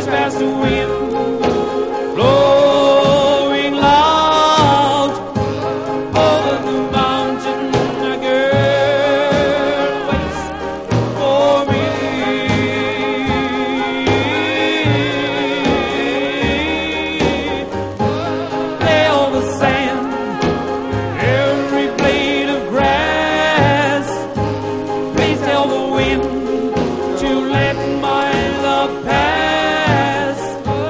waves past the wind, blowing loud over the mountain. A girl waits for me. Lay all the sand, every blade of grass. Please tell the wind to let my love pass.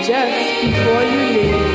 just before you leave.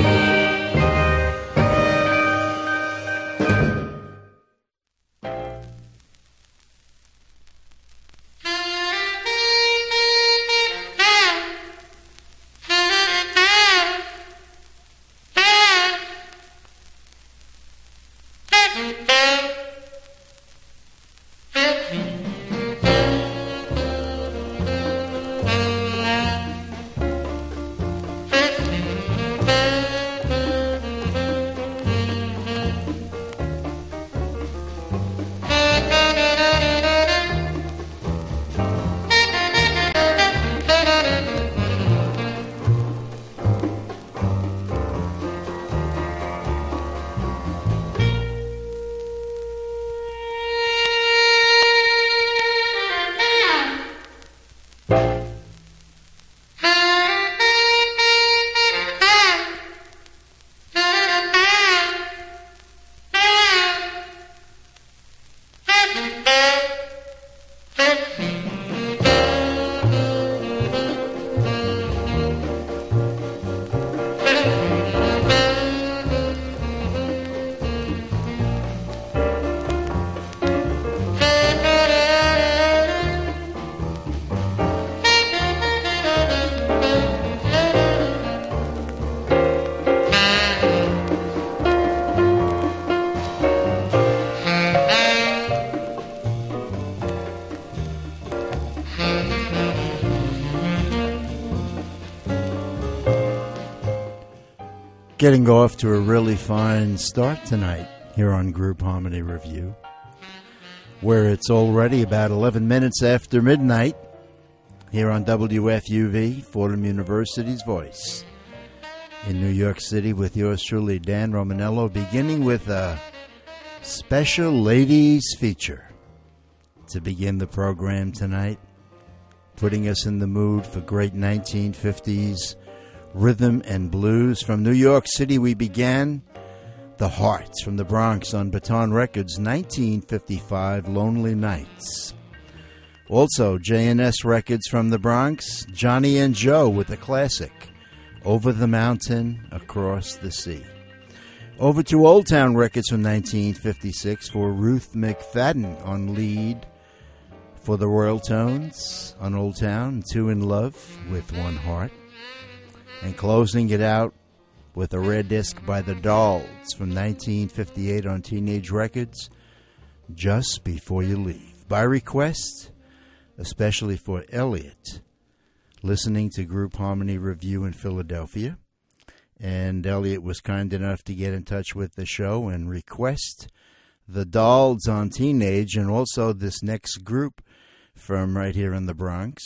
Getting off to a really fine start tonight here on Group Harmony Review, where it's already about 11 minutes after midnight here on WFUV, Fordham University's voice in New York City, with yours truly, Dan Romanello, beginning with a special ladies feature to begin the program tonight, putting us in the mood for great 1950s rhythm and blues. From New York City, we began The Hearts from the Bronx on Baton Records, 1955, Lonely Nights. Also, J&S Records from the Bronx, Johnny and Joe with the classic, Over the Mountain, Across the Sea. Over to Old Town Records from 1956 for Ruth McFadden on lead for the Royal Tones on Old Town, Two in Love with One Heart. And closing it out with a rare disc by the Dolls from 1958 on Teenage Records, Just Before You Leave. By request, especially for Elliot, listening to Group Harmony Review in Philadelphia. And Elliot was kind enough to get in touch with the show and request the Dolls on Teenage, and also this next group from right here in the Bronx.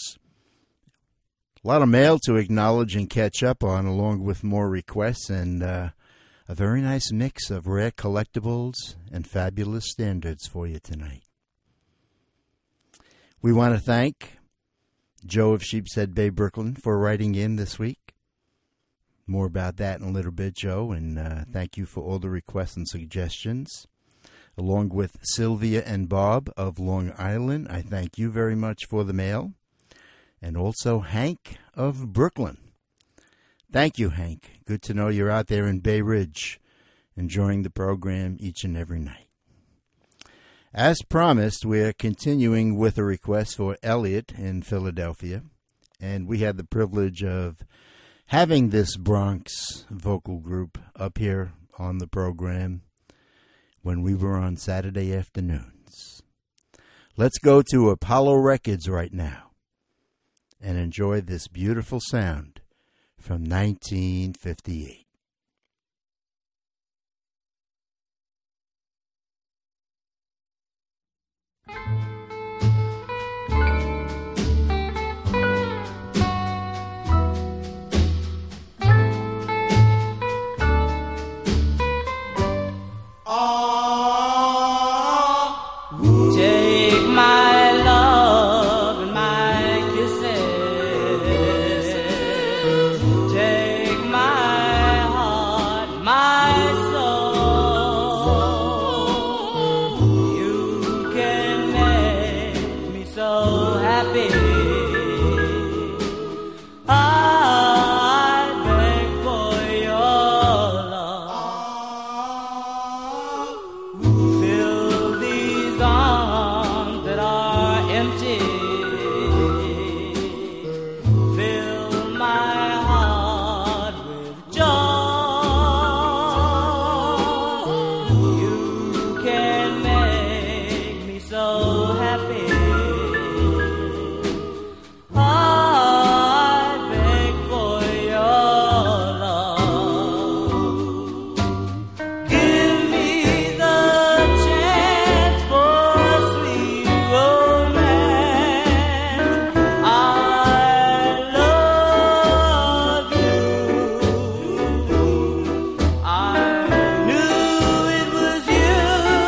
A lot of mail to acknowledge and catch up on, along with more requests, and a very nice mix of rare collectibles and fabulous standards for you tonight. We want to thank Joe of Sheepshead Bay, Brooklyn, for writing in this week. More about that in a little bit, Joe, and thank you for all the requests and suggestions. Along with Sylvia and Bob of Long Island, I thank you very much for the mail. And also Hank of Brooklyn. Thank you, Hank. Good to know you're out there in Bay Ridge enjoying the program each and every night. As promised, we're continuing with a request for Elliot in Philadelphia. And we had the privilege of having this Bronx vocal group up here on the program when we were on Saturday afternoons. Let's go to Apollo Records right now and enjoy this beautiful sound from 1958. Take my love and my kisses, take my heart, my soul. You can make me so happy. I happy. I beg for your love. Give me the chance for sweet romance. I love you. I knew it was you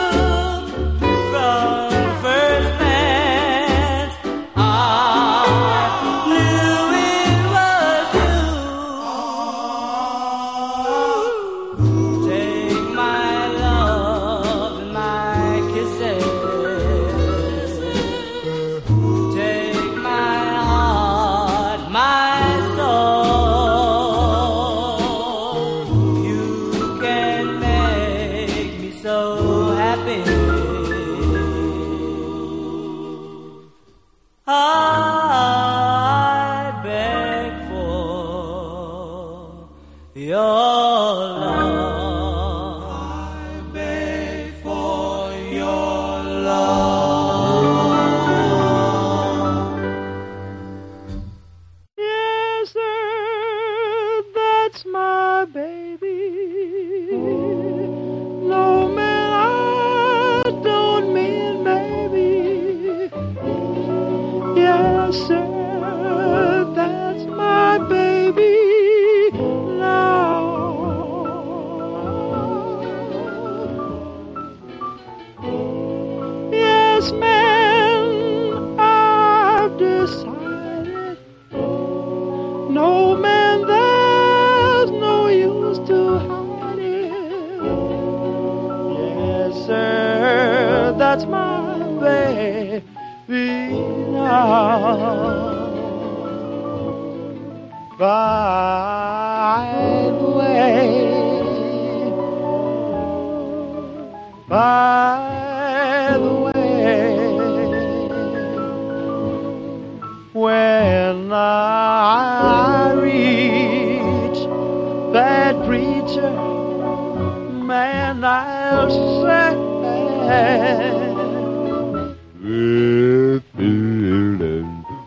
from first glance. I knew it was you. Take my love and my kisses. Take my heart, my soul. You can make me so happy. I beg for your love. I beg for your love. Yes, sir, that's my baby. No, man, I don't mean maybe. Yes, sir, that's my baby now. Yes, man, I've decided. No, man, there's no use to hide it. Yes, sir, that's my baby now. By the way, when I reach that preacher, man, I'll say, with feeling.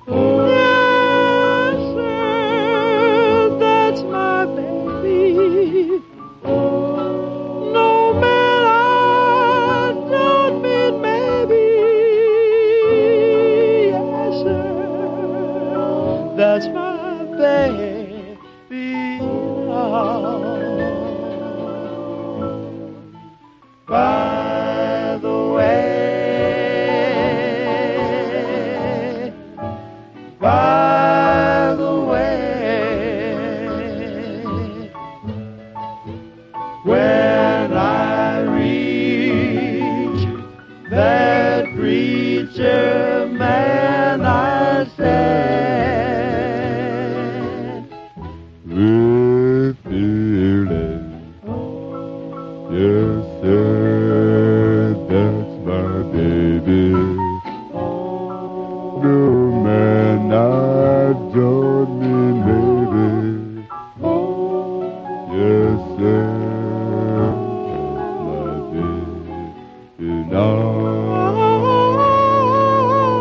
yes, sir, that's my baby. No, man, I don't mean maybe. Yes, sir, that's my baby now. By the way, by the way, when I reach that preacher man, I said, With feeling. Yes, sir, that's my baby. No, man, I don't mean maybe. Yes, sir, that's my baby now.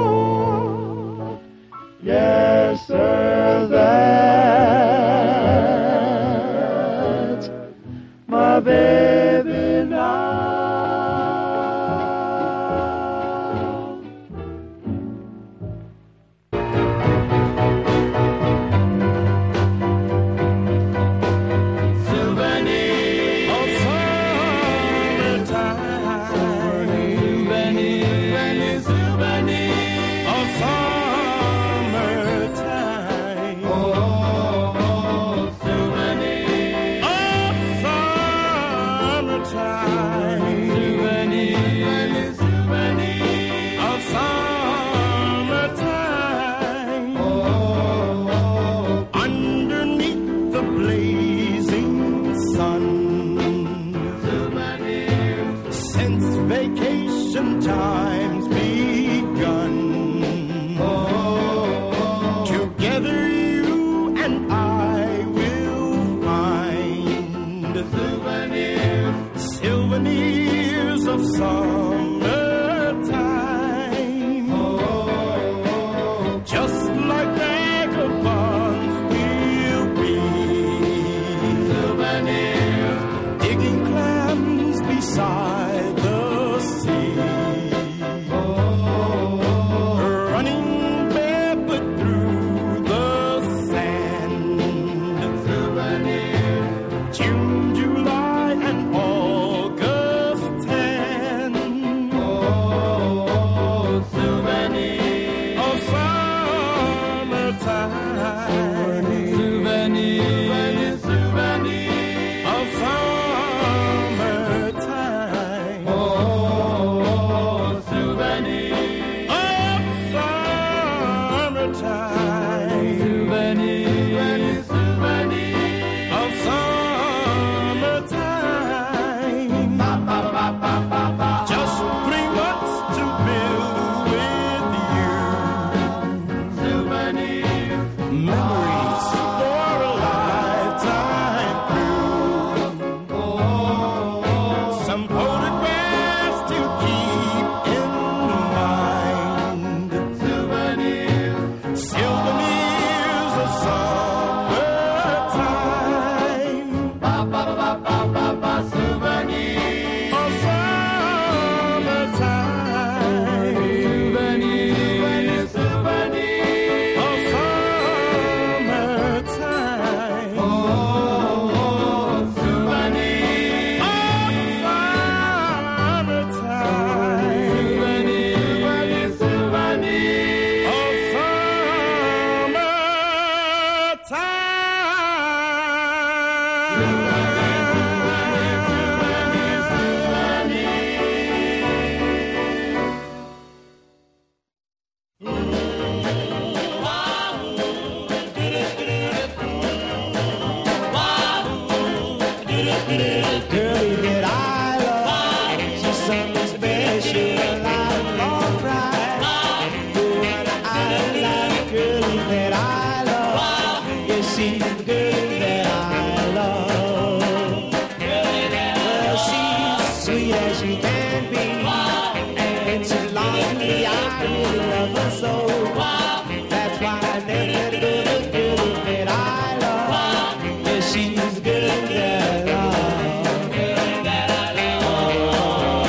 honey, I really love her so. That's why I never let her go. The girl that I love, yeah, she's the girl that I love. That I love.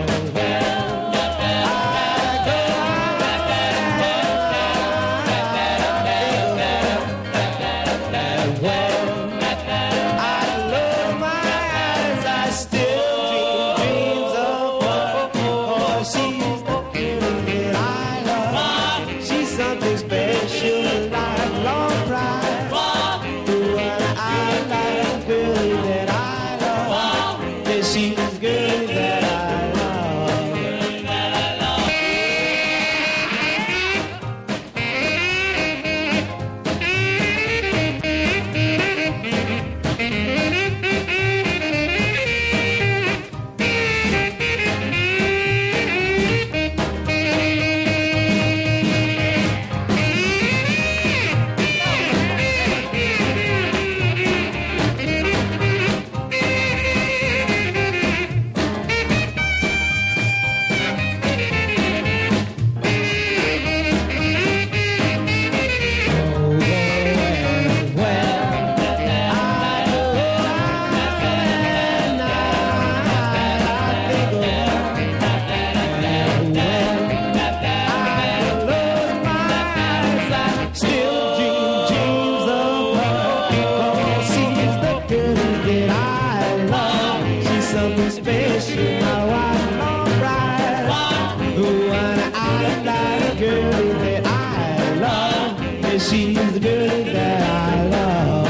I love my eyes, I still dream dreams of her. Oh, she's the girl that I love. She's something special, like long pride. What I like, girl that I love. Yeah, she's the girl that I love. Still dream dreams of her, because she's the girl that I love. She's something special, my wife, alright. The one I like, the girl that I love. Yeah, she's the girl that I love.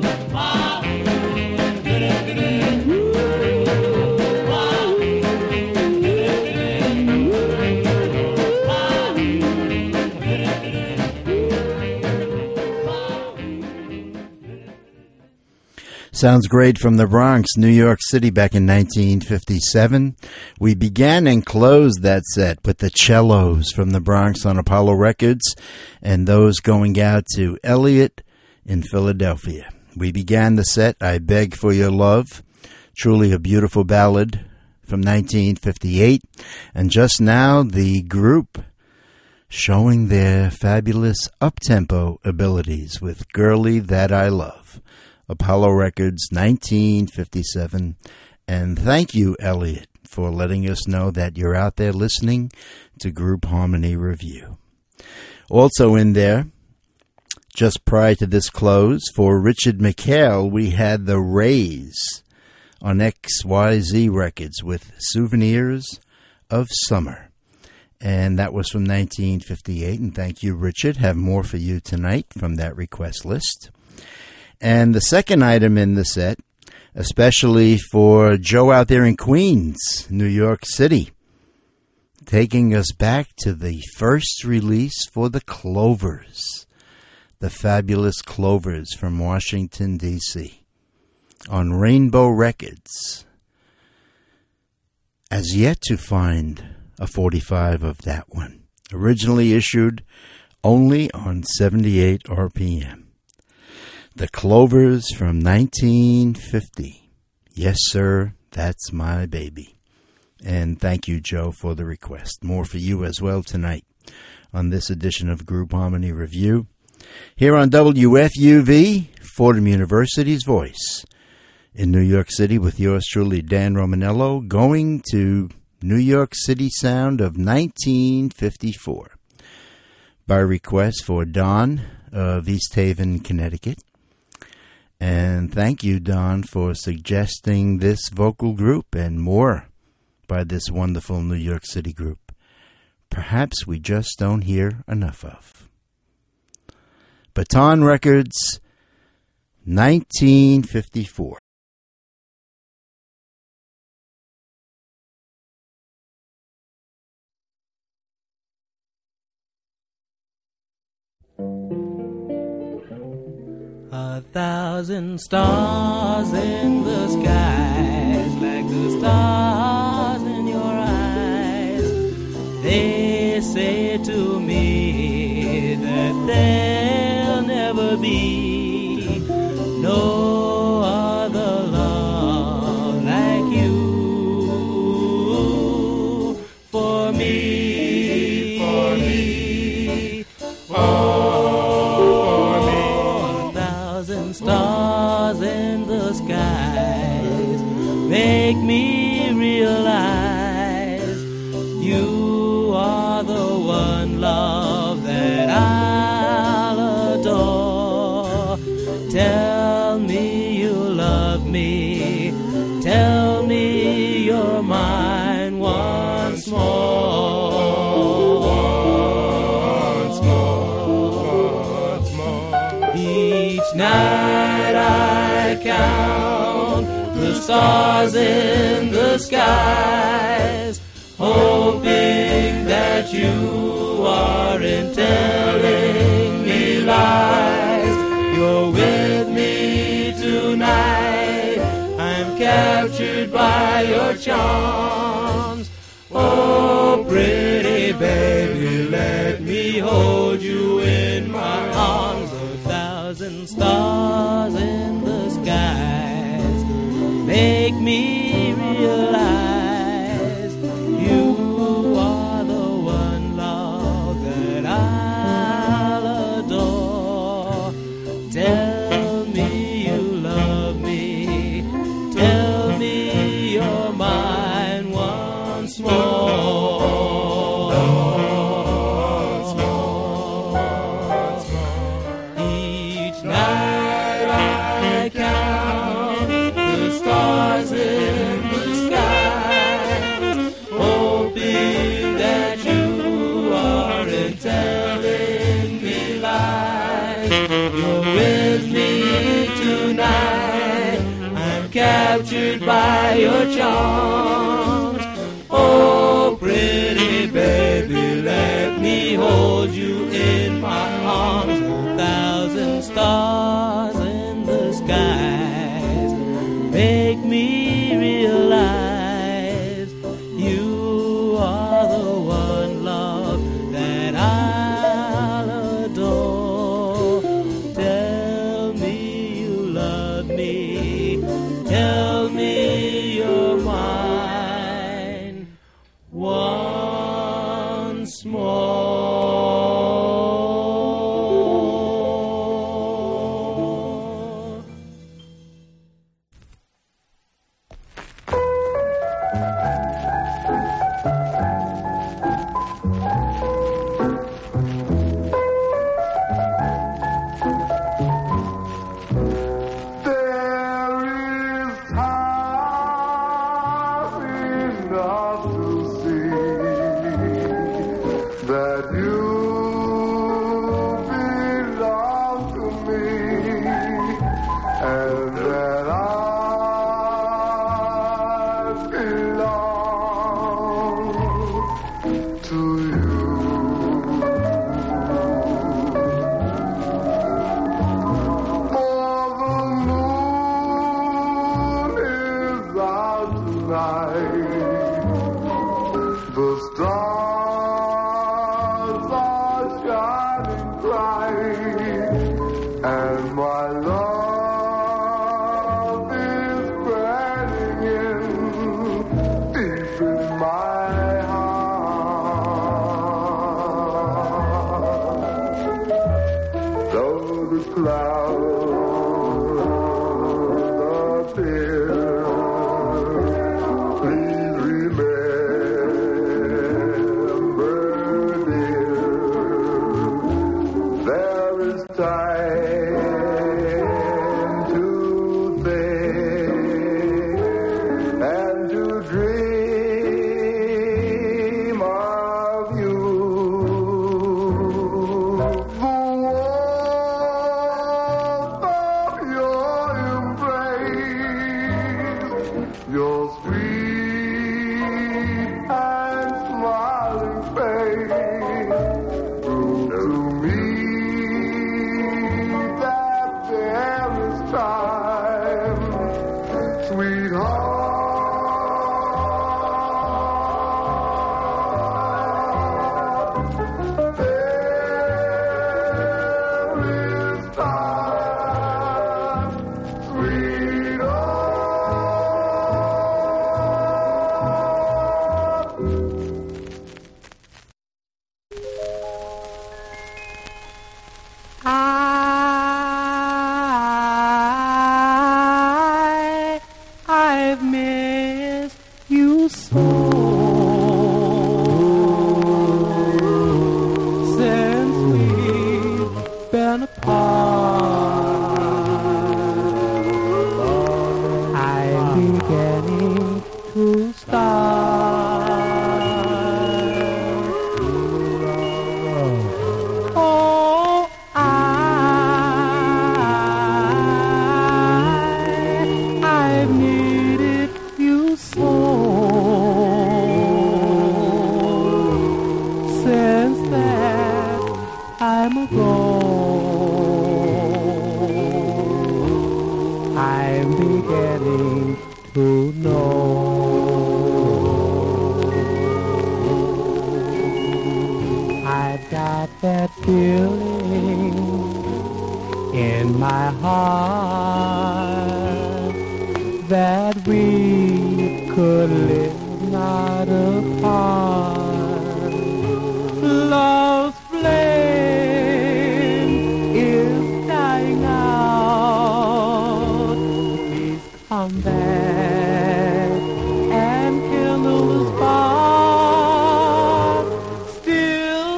Sounds great from the Bronx, New York City back in 1957. We began and closed that set with the Cellos from the Bronx on Apollo Records, and those going out to Elliot in Philadelphia. We began the set, I Beg for Your Love, truly a beautiful ballad from 1958. And just now, the group showing their fabulous up-tempo abilities with Girlie That I Love. Apollo Records, 1957. And thank you, Elliot, for letting us know that you're out there listening to Group Harmony Review. Also in there, just prior to this close, for Richard McHale, we had the Rays on XYZ Records with Souvenirs of Summer. And that was from 1958. And thank you, Richard. Have more for you tonight from that request list. And the second item in the set, especially for Joe out there in Queens, New York City, taking us back to the first release for the Clovers, the fabulous Clovers from Washington, D.C., on Rainbow Records. As yet to find a 45 of that one. Originally issued only on 78 RPM. The Clovers from 1950. Yes, sir, that's my baby. And thank you, Joe, for the request. More for you as well tonight on this edition of Group Harmony Review. Here on WFUV, Fordham University's Voice in New York City with yours truly, Dan Romanello, going to New York City sound of 1954 by request for Don of East Haven, Connecticut. And thank you, Don, for suggesting this vocal group and more by this wonderful New York City group. Perhaps we just don't hear enough of. Baton Records, 1954. A thousand stars in the skies, like the stars in your eyes. They say to me that there'll never be no other love like you for me. make me realize you are the one love that I'll adore. Tell me you love me, tell me you're mine once more. Each night I count the stars in the skies, hoping that you aren't telling me lies. You're with me tonight, I'm captured by your charms. Oh, pretty baby, let me hold you in my arms. Stars in the skies make me realize you are the one love that I'll adore. Tell me you love me, tell me you're mine once more. Captured by your charms. Oh, pretty baby, let me hold you in my arms. 1,000 stars in the skies make me realize you are the one love that I'll adore. Tell me you love me, tell me you're mine once more. The time ago. I'm beginning to know. I've got that feeling in my heart that we could live not apart. Love's flame is dying out. Please come back and kindle the spark. Still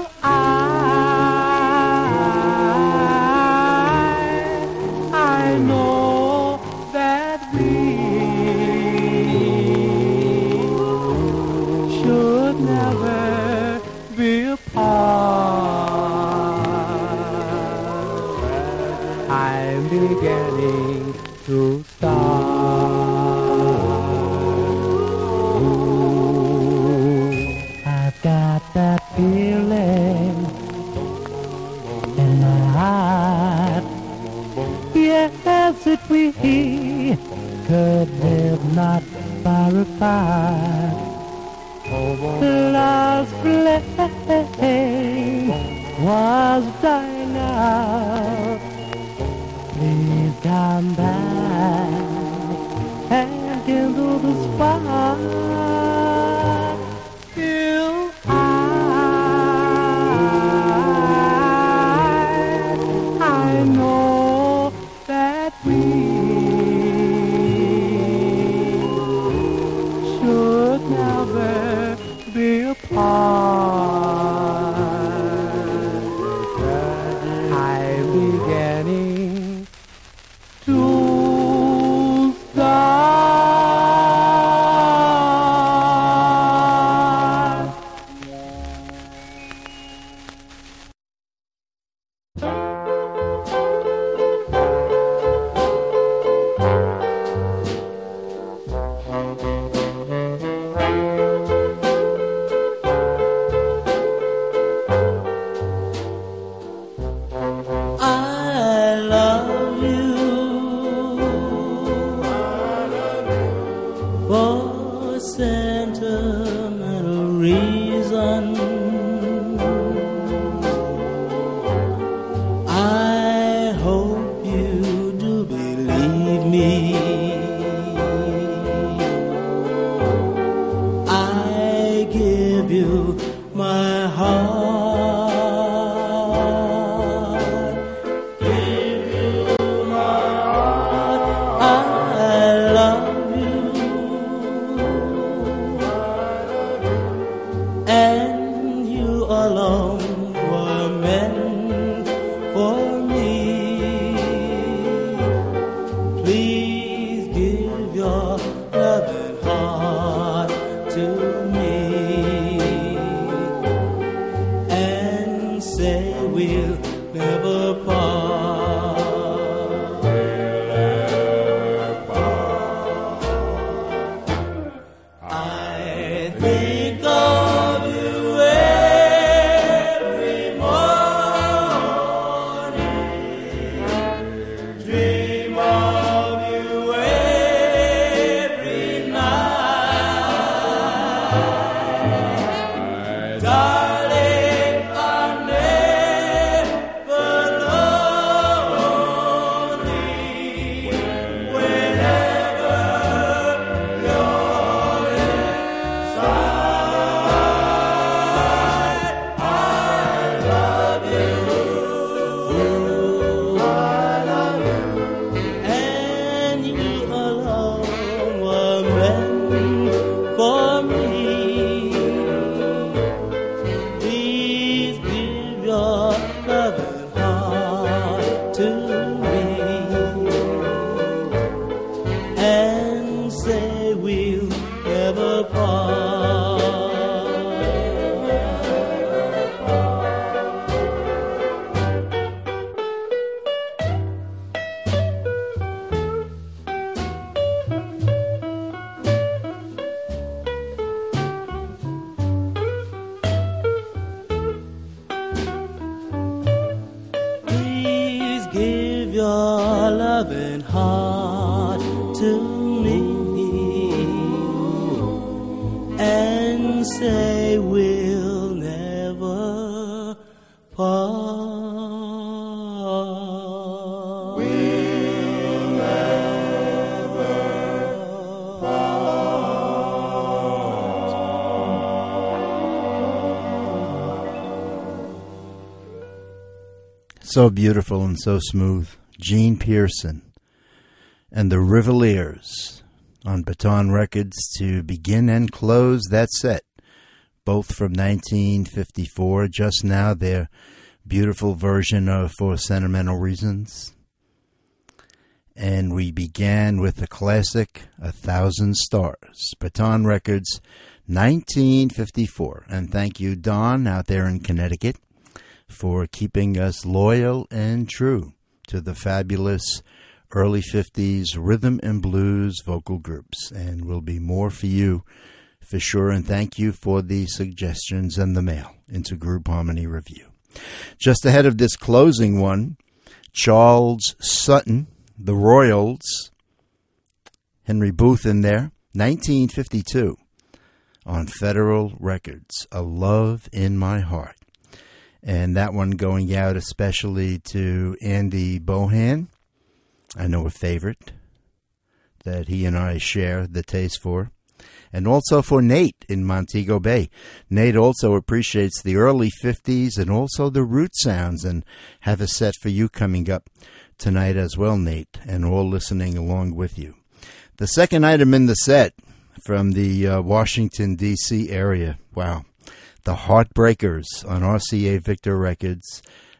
I know that we should never be apart. I'm beginning to start. I've got that feeling in my heart. Yes, if we could live not far apart. Love's flame was dying out. Please come back and kindle the spark. Still I know that we should never be apart. I'm beginning to start. I love you for sentimental reason. I hope you do believe me. I give you my heart. And you alone were meant for me. Please give your loving heart to me and say we'll never part. I think of you every morning, dream of you every night. Darling, I'm never alone. loving heart to me and say we'll never part. So beautiful and so smooth. Gene Pearson and the Rivaliers on Baton Records to begin and close that set, both from 1954. Just now, their beautiful version of For Sentimental Reasons. And we began with the classic 1,000 Stars, Baton Records, 1954. And thank you, Don, out there in Connecticut, for keeping us loyal and true to the fabulous early 50s rhythm and blues vocal groups. And will be more for you for sure. And thank you for the suggestions and the mail into Group Harmony Review. Just ahead of this closing one, Charles Sutton, the Royals, Henry Booth in there, 1952, on Federal Records, A Love in My Heart. And that one going out especially to Andy Bohan. I know a favorite that he and I share the taste for. And also for Nate in Montego Bay. Nate also appreciates the early 50s and also the root sounds, and have a set for you coming up tonight as well, Nate, and all listening along with you. The second item in the set from the Washington, D.C. area. Wow. The Heartbreakers on RCA Victor Records,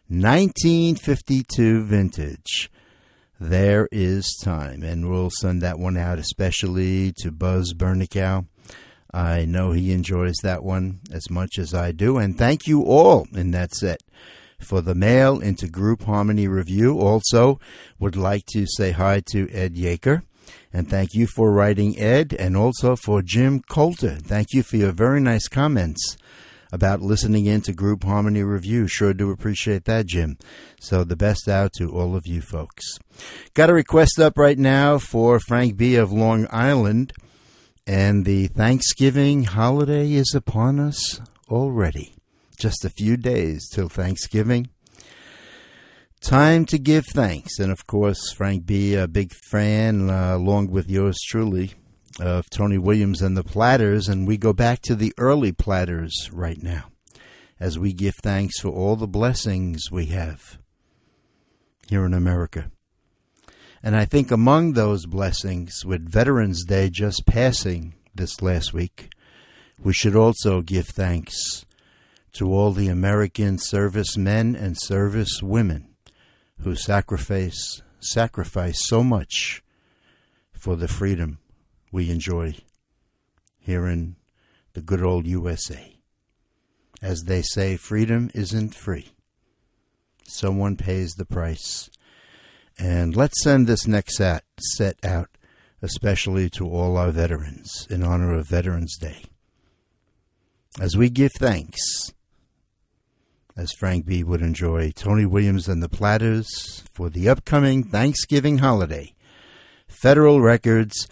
1952 vintage. There is time. And we'll send that one out especially to Buzz Bernicow. I know he enjoys that one as much as I do. And thank you all in that set for the mail into Group Harmony Review. Also would like to say hi to Ed Yaker. And thank you for writing, Ed. And also for Jim Coulter. Thank you for your very nice comments about listening in to Group Harmony Review. Sure do appreciate that, Jim. So the best out to all of you folks. Got a request up right now for Frank B. of Long Island. And the Thanksgiving holiday is upon us already. Just a few days till Thanksgiving. Time to give thanks. And of course, Frank B., a big fan, along with yours truly, of Tony Williams and the Platters, and we go back to the early Platters right now as we give thanks for all the blessings we have here in America. And I think among those blessings, with Veterans Day just passing this last week, we should also give thanks to all the American servicemen and servicewomen who sacrifice so much for the freedom we enjoy here in the good old USA. As they say, freedom isn't free. Someone pays the price. And let's send this next set out, especially to all our veterans, in honor of Veterans Day. As we give thanks, as Frank B. would enjoy, Tony Williams and the Platters for the upcoming Thanksgiving holiday. Federal Records,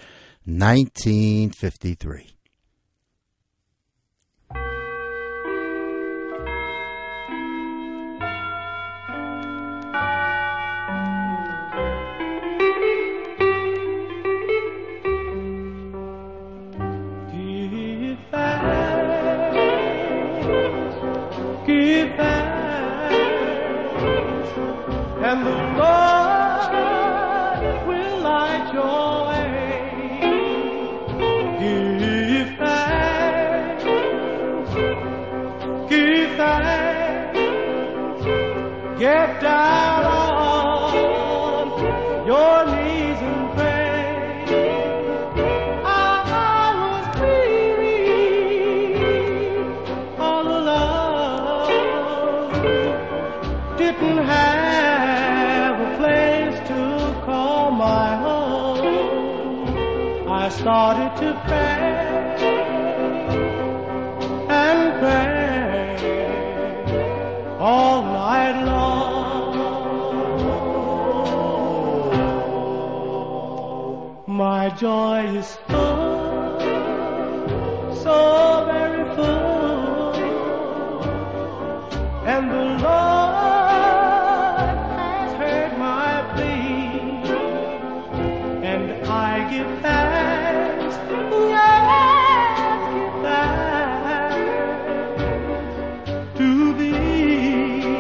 1953. Give thanks, and the Lord will light your way. Give thanks, get down on your knees and pray. I was weary, all alone, didn't have a place to call my home. I started to pray and pray all night long. my joy is full, so very full, and the Lord has heard my plea, and I give thanks, yes, give thanks to Thee.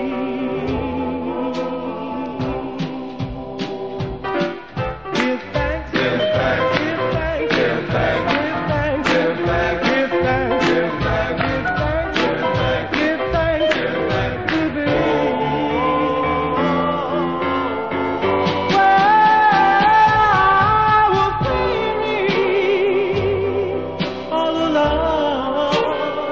Give thanks, give thanks, give thanks, give thanks, give thanks, give thanks, give thanks, give thanks, give thanks, give thanks, give thanks to Thee. Well, I was weary all alone,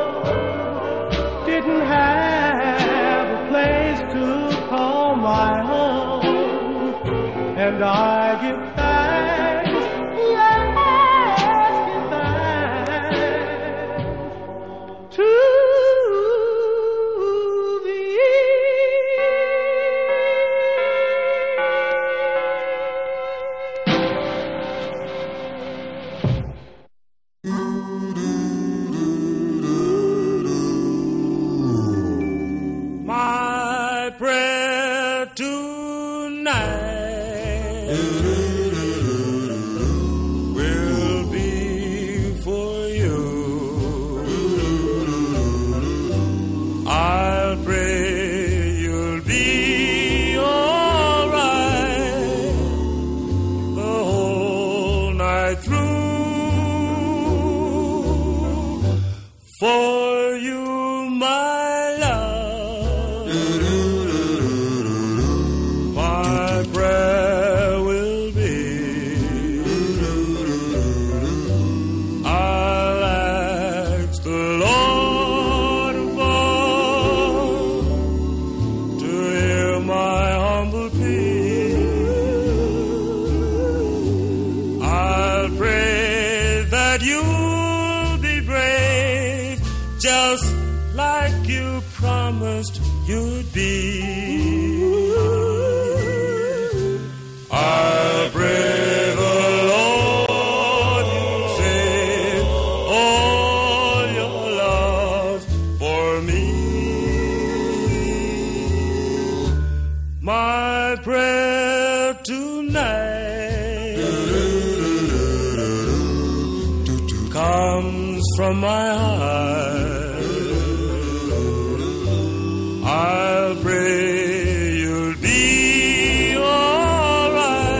didn't have a place to call my home, and I give thanks, yes, give thanks to My prayer tonight will be for you. I'll pray you'll be all right the whole night through. For you, my love, my prayer will be. I'll ask the Lord above to hear my humble plea. I'll pray that you'll be brave, just like you promised you'd be. I'll pray the Lord you'll save all your love for me. My prayer tonight comes from my heart. I'll pray you'll be all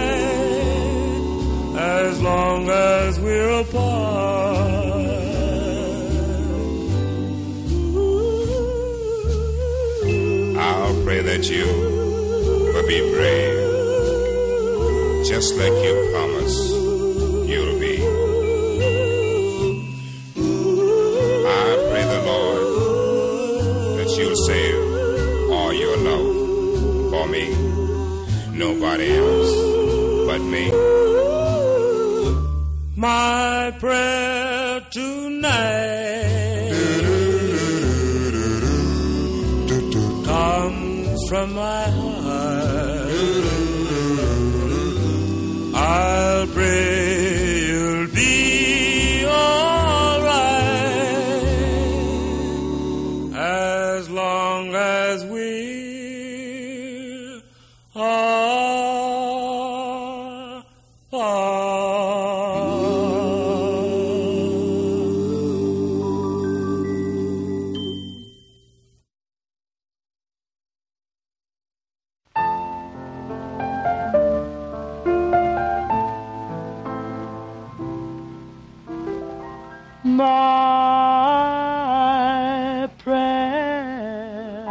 right as long as we're apart. I'll pray that you will be brave, just like you promised you'll be. I pray the Lord that you'll save all your love for me, nobody else but me. My prayer tonight comes from my heart. I'll pray you'll be all right as long as we are apart. My prayer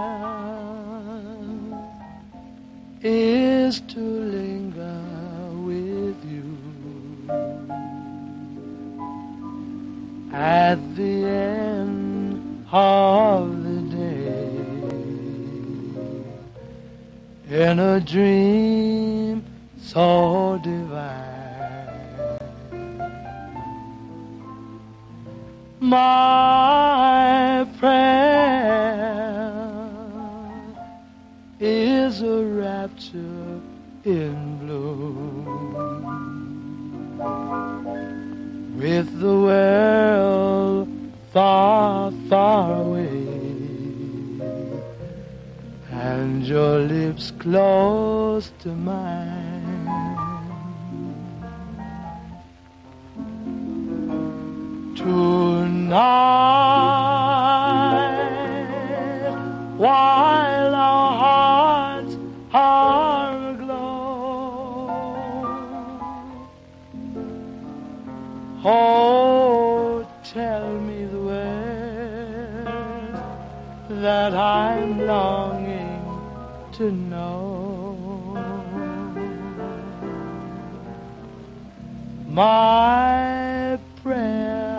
is to linger with you at the end of the day in a dream so divine. My prayer is a rapture in bloom. with the world far, far away, and your lips close to mine. Tonight, while our hearts are aglow, oh, tell me the words that I'm longing to know. My prayer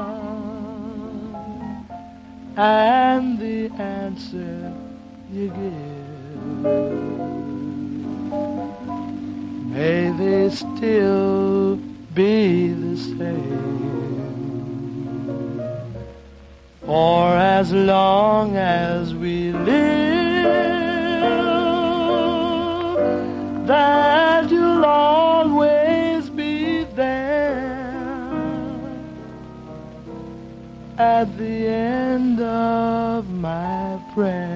and the answer you give, may they still be the same, for as long as we live, that you'll always be there at the end of my prayer.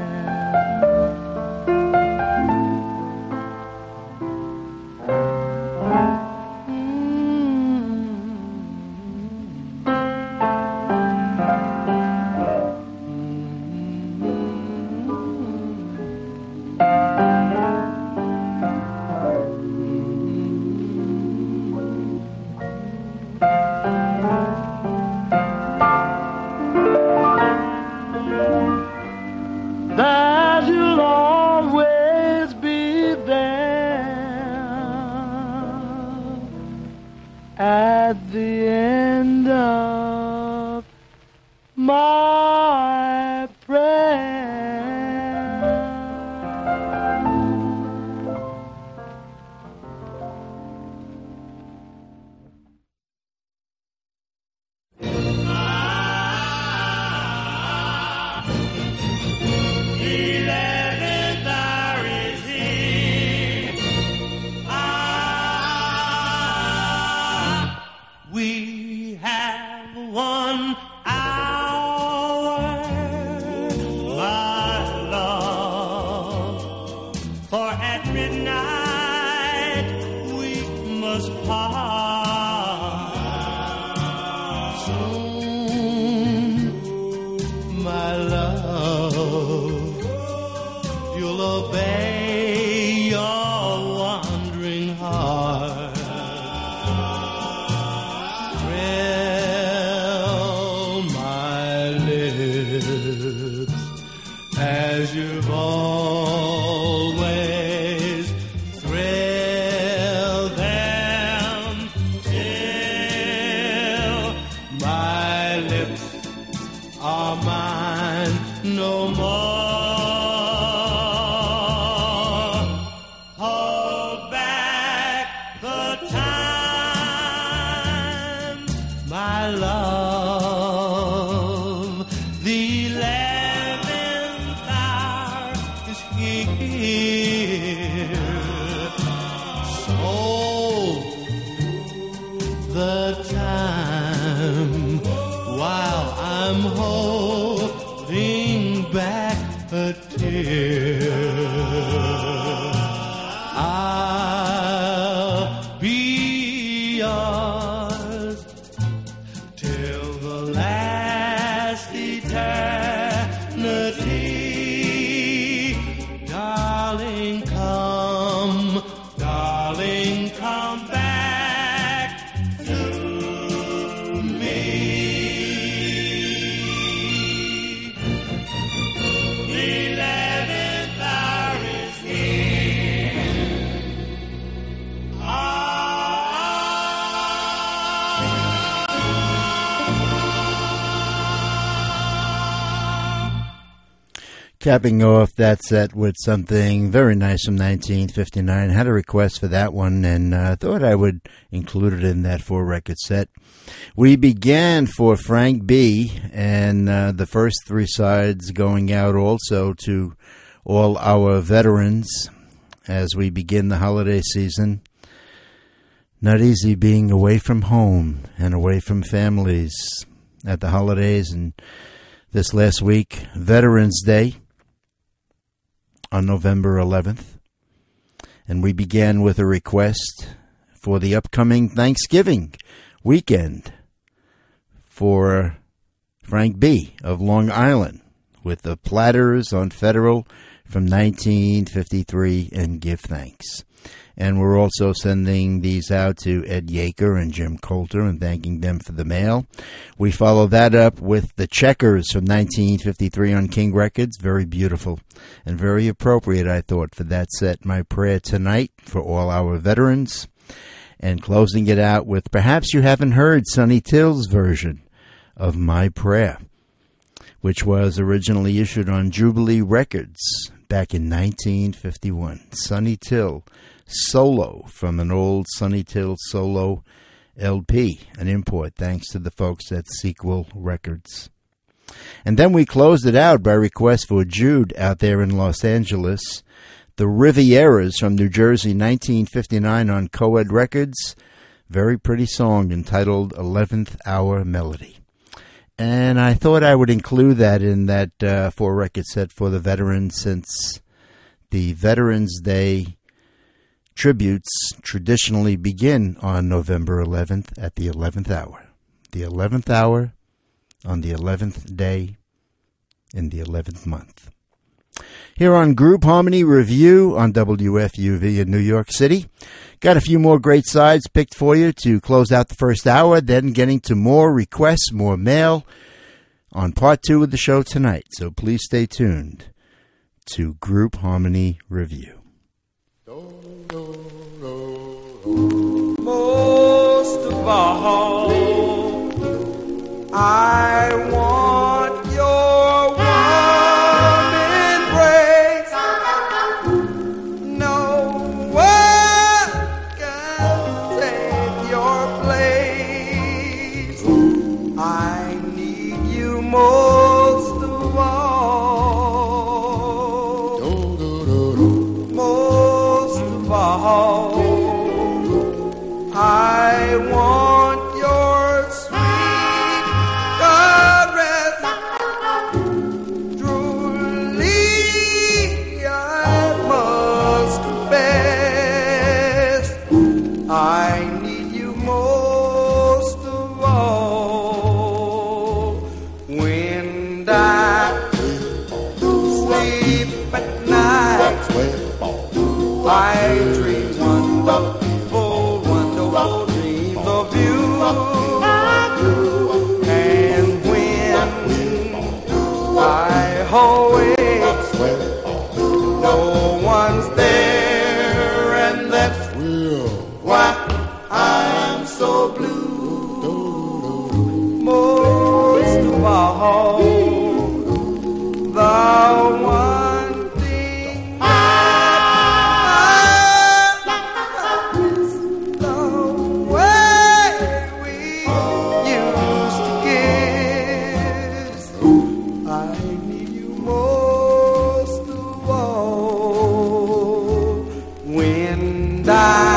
That you'll always be there at the end of my prayer. We have 1 hour, my love, for at midnight we must part. Soon, my love, you'll obey your wandering heart. Thrill my lips as you've always thrilled them, till my lips are mine no more. Hold back the time, My love, the 11th hour is here. So the time while I'm holding back a tear, I'll be yours till the last eternity. Darling, come back to me. the 11th hour is here. Capping off that set with something very nice from 1959. Had a request for that one and thought I would include it in that 4-record set. We began for Frank B. and the first 3 sides going out also to all our veterans as we begin the holiday season. Not easy being away from home and away from families at the holidays. And this last week, Veterans Day on November 11th. And we began with a request for the upcoming Thanksgiving weekend for Frank B. of Long Island with the Platters on Federal from 1953 and Give Thanks. And we're also sending these out to Ed Yeager and Jim Coulter and thanking them for the mail. We follow that up with the Checkers from 1953 on King Records. Very beautiful and very appropriate, I thought, for that set. My prayer tonight for all our veterans. And closing it out with perhaps you haven't heard Sonny Till's version of My Prayer, which was originally issued on Jubilee Records back in 1951. Sonny Till solo from an old Sonny Till solo LP, an import thanks to the folks at Sequel Records. And then we closed it out by request for Jude out there in Los Angeles, the Rivieras from New Jersey, 1959 on Coed Records. Very pretty song entitled 11th Hour Melody. And I thought I would include that in that 4-record set for the veterans, since the Veterans Day tributes traditionally begin on November 11th at the 11th hour. The 11th hour on the 11th day in the 11th month. Here on Group Harmony Review on WFUV in New York City. Got a few more great sides picked for you to close out the first hour, then getting to more requests, more mail on part 2 of the show tonight. So please stay tuned to Group Harmony Review. Most of all, I want your warm embrace. No one can take your place. I need you most of all. Most of all, I want your sweet caress. Truly, I must confess, I need you most of all. When I sleep at night, I dream wonderful dreams of you. And when I awake, no one's there, and that's why I'm so blue. Most of all, the one thing I miss, the way we used to kiss. I need you most of all. When I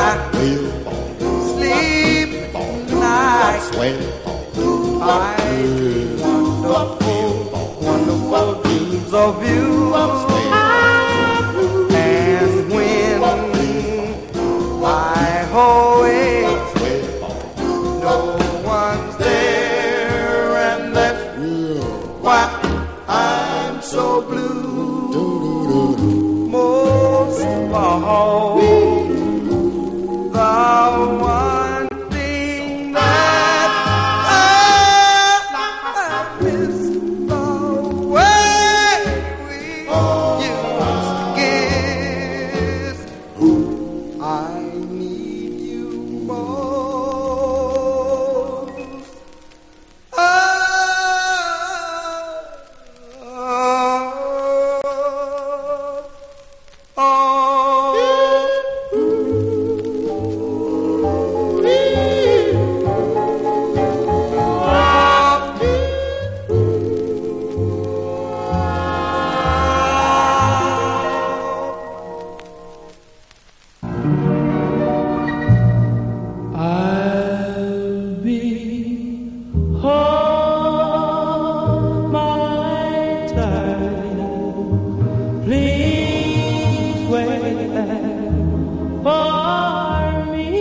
sleep night, I dream wonderful dreams of you. And when I awake, no one's there, and that's why I'm so blue. Most of all, the one thing that I miss, the way we used to kiss. I need you most. wait there for me.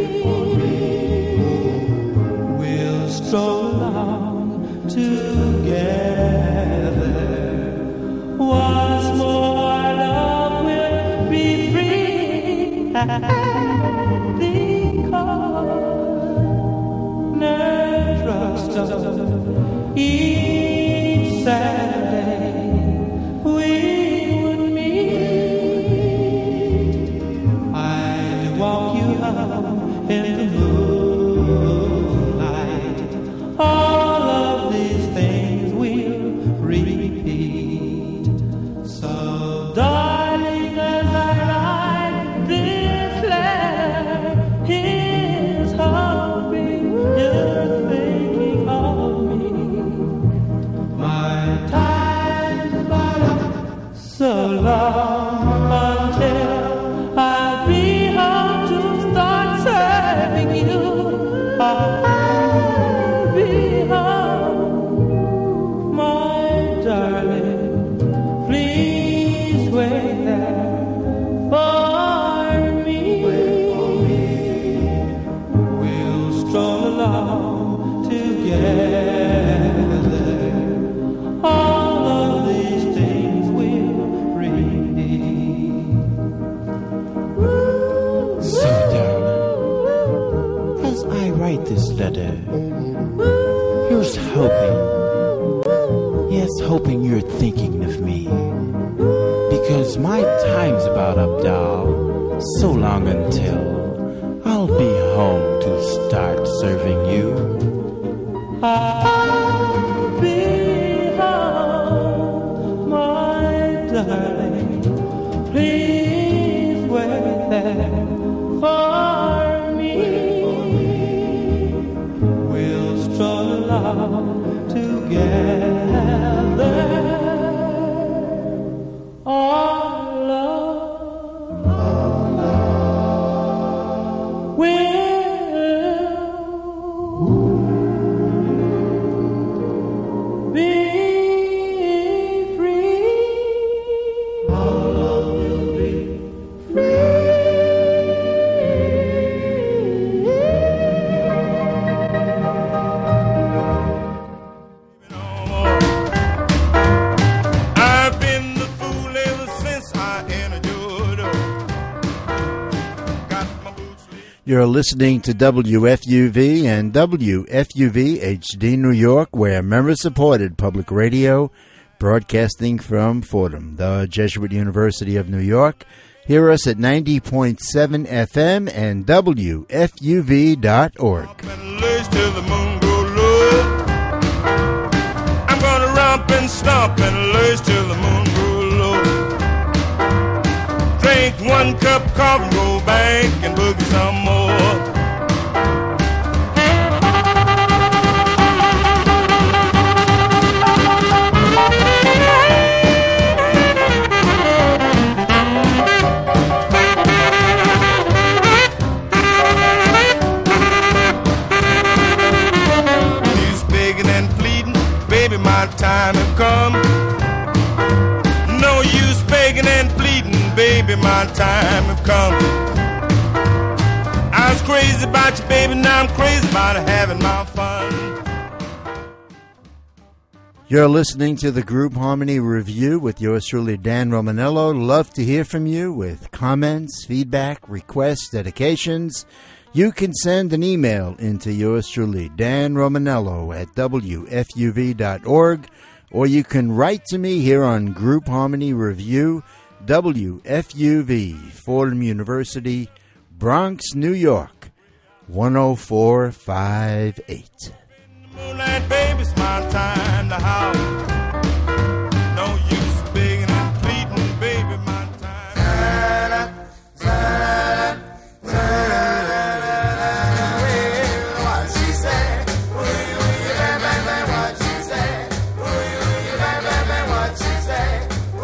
We'll stroll along together. Once more, our love will be free. Each Saturday we would meet. I'd walk you out in the moonlight. All of these things we'll repeat. So, darling, as I write this letter, here's hoping you're thinking of me. My time's about up, so long until I'll be home to start serving you. I'll be home, my darling. Please wait there for me. We'll stroll along together. All of these things will repeat. So, darling, as I write this letter, here's hoping. Yes, hoping you're thinking of me. Because my time's about up, doll. So long until I'll be home to start serving you. I'll be home, my darling. Please wait there for me. We'll stroll along together. All love will be free. All love will be I've been the fool ever since I entered your door. Got my boots laid. You're listening to WFUV and WFUV HD New York, where member-supported public radio, broadcasting from Fordham, the Jesuit University of New York. Hear us at 90.7 FM and WFUV.org. And lurch till the moon go low. I'm gonna romp and stomp and lurch till the moon go low. Drink one cup of coffee, go back and boogie some more. He's begging and pleading, baby, my time have come. No use begging and pleading, baby, my time have come. I was crazy about you, baby, now I'm crazy about having my fun. You're listening to the Group Harmony Review with yours truly, Dan Romanello. Love to hear from you with comments, feedback, requests, dedications. You can send an email into yours truly, Dan Romanello at WFUV.org, or you can write to me here on Group Harmony Review, WFUV, Fordham University, Bronx, New York, 10458. Moonlight, baby, it's my time to howl. No use begging and pleading, baby, my time. what she said. What she said. What she said.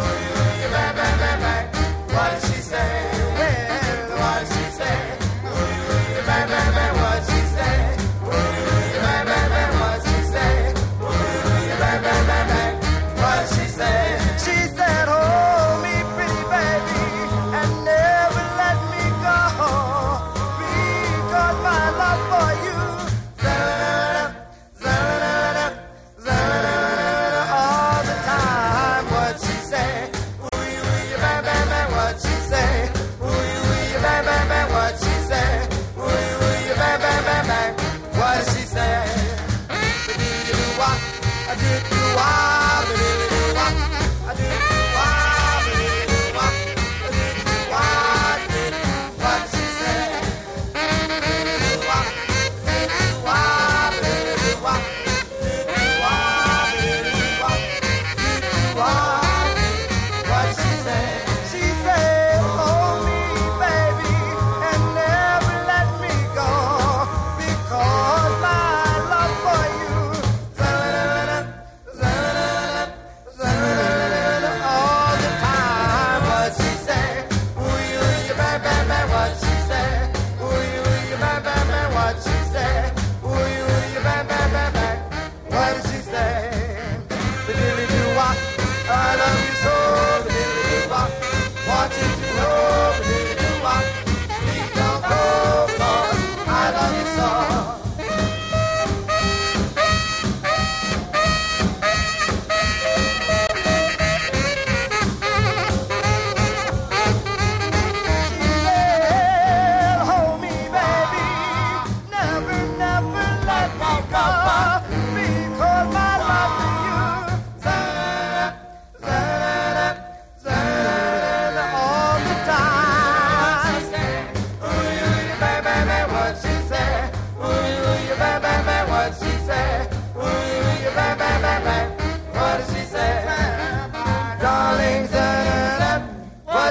What she said. What she said. What she said.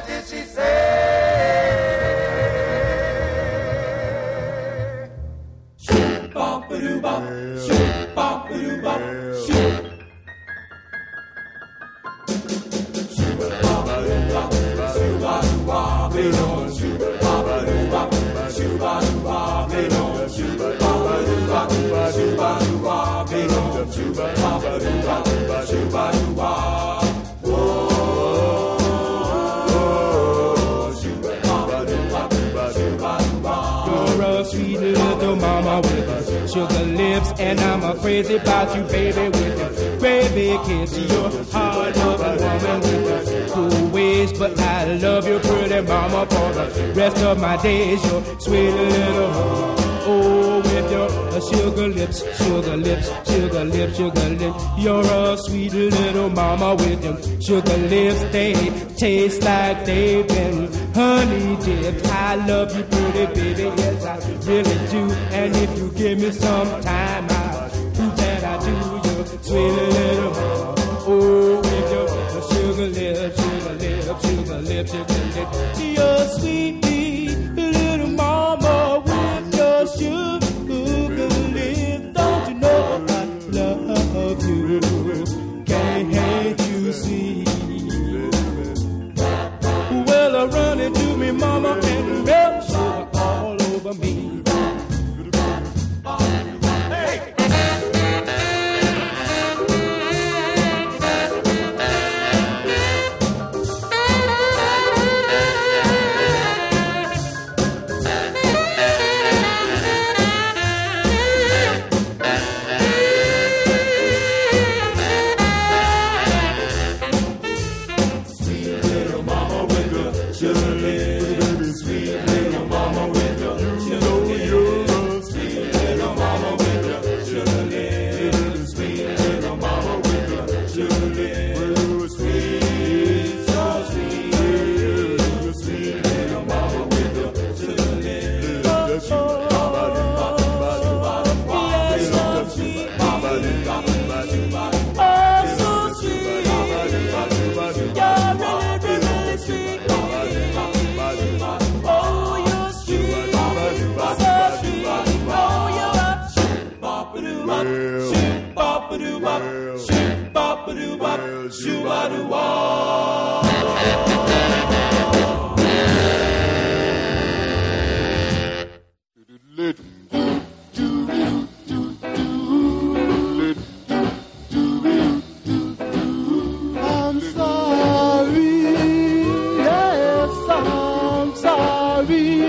did she say? Shoot, bop, ba-doo, bop. Shoot, bop, ba-doo, bop. Shoot. You're a sweet little mama with sugar lips, and I'm crazy about you, baby, with your baby kiss. You're a hard-loving woman with cool ways, but I love you, pretty mama, for the rest of my days. You're sweet little mama. Oh, with your sugar lips, sugar lips, sugar lips, sugar lips. You're a sweet little mama with your sugar lips. They taste like they've been honey dipped. I love you, pretty baby, yes I really do. And if you give me some time, I'll prove that I do. You're sweet little mama. Oh, with your sugar lips, sugar lips, sugar lips, sugar lips. You're sweet little mama with your sugar lips. Don't you know I love you? Can't you see? Well, run into me, mama, and melt sugar all over me. I'm sorry, yes, I'm sorry.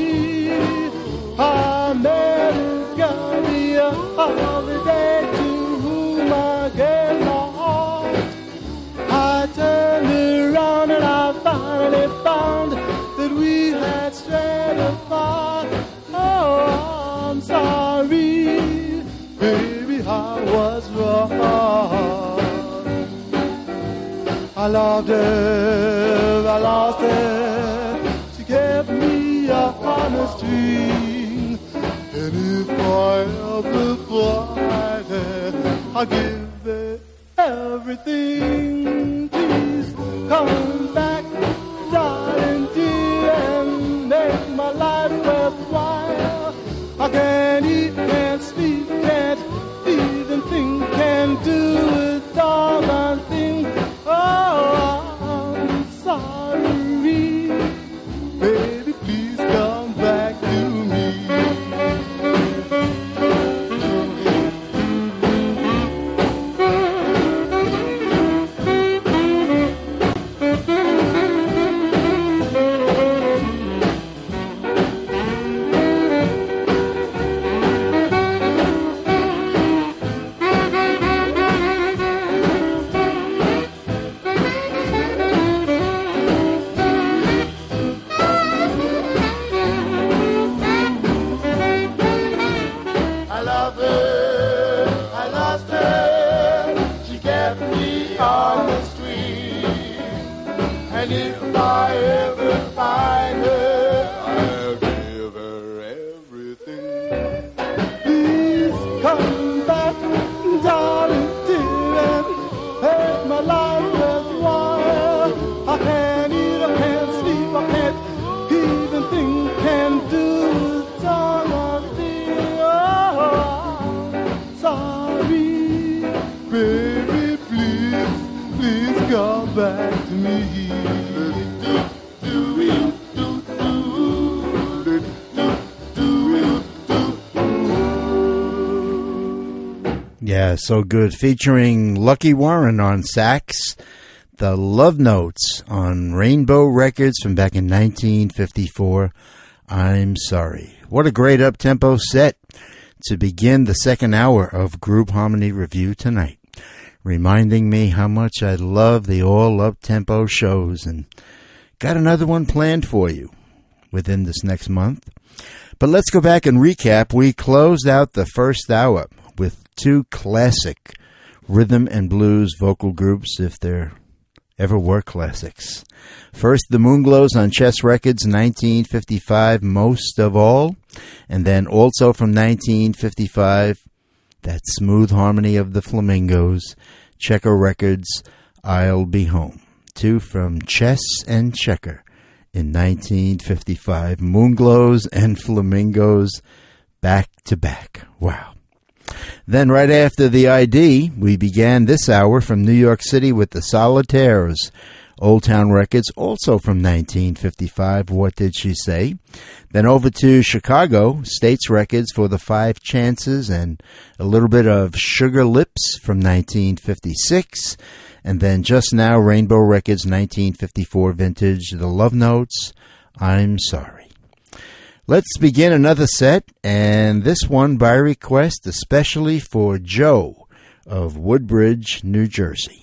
America, the holiday to whom I get lost. I turned around and I finally found that we had strayed apart. Oh, I'm sorry, baby, I was wrong. I loved her, I lost her. She kept me on the string. And if I ever find her, I'll give her everything. Please come back, darling dear, and make my life worthwhile. I can't eat, can't sleep, can't even think, can't do a doggone thing. Oh, I'm sorry, baby, please come back to me. Yeah, so good. Featuring Lucky Warren on sax, the Love Notes on Rainbow Records from back in 1954. I'm Sorry. What a great up-tempo set to begin the second hour of Group Harmony Review tonight, reminding me how much I love the all up-tempo shows, and got another one planned for you within this next month. But let's go back and recap. We closed out the first hour with two classic rhythm and blues vocal groups, if there ever were classics. First, the Moonglows on Chess Records, 1955, Most of All. And then also from 1955, that smooth harmony of the Flamingos, Checker Records, I'll Be Home. Two from Chess and Checker in 1955. Moonglows and Flamingos back to back. Wow. Then right after the ID, we began this hour from New York City with the Solitaires, Old Town Records, also from 1955, What Did She Say? Then over to Chicago, States Records for the Five Chances and a little bit of Sugar Lips from 1956. And then just now, Rainbow Records, 1954 vintage, The Love Notes, I'm Sorry. Let's begin another set, and this one by request, especially for Joe of Woodbridge, New Jersey.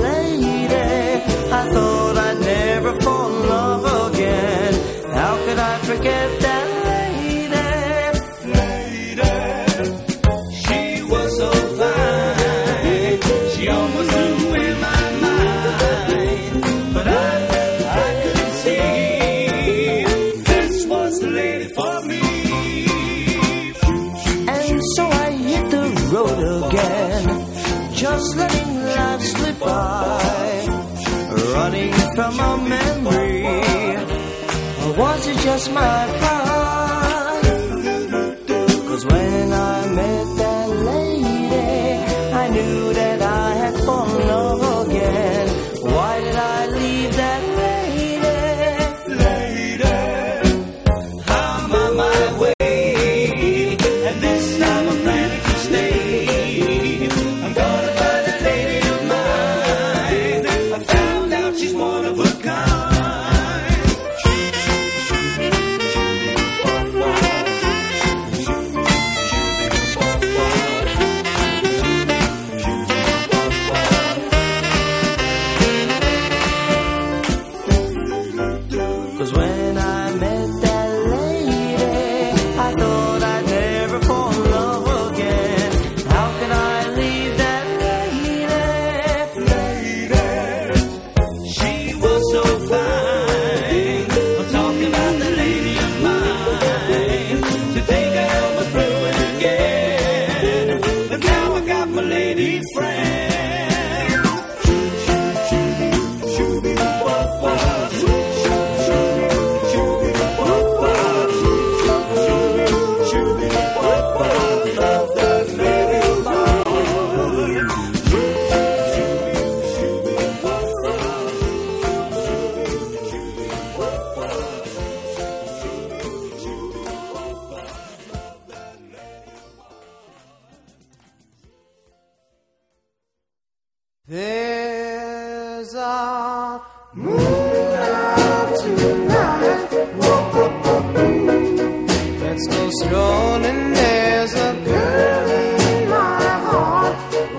I thought I'd never fall in love again. How could I just letting life slip by, running from a memory, or was it just my pride? 'Cause when I met that lady, I knew that I had fallen in love again. Why did I leave that lady? I'm on my way, and this time I'm planning to stay. I'm gonna find a lady of mine. I found out she's one of a kind. There's a moon out tonight. Let's go strolling. There's a girl in my heart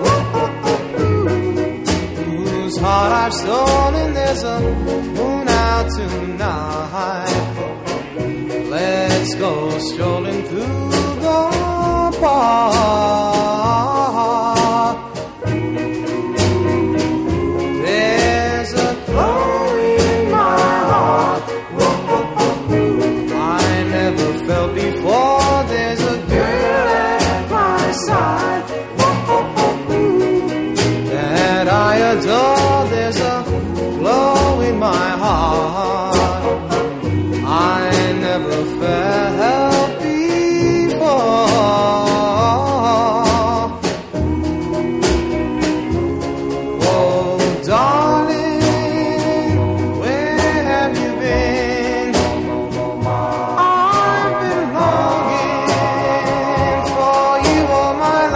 whose heart I've stolen. There's a moon out tonight. Let's go strolling through the park. There's a glow in my heart I never felt before. Oh, darling, where have you been? I've been longing for you all my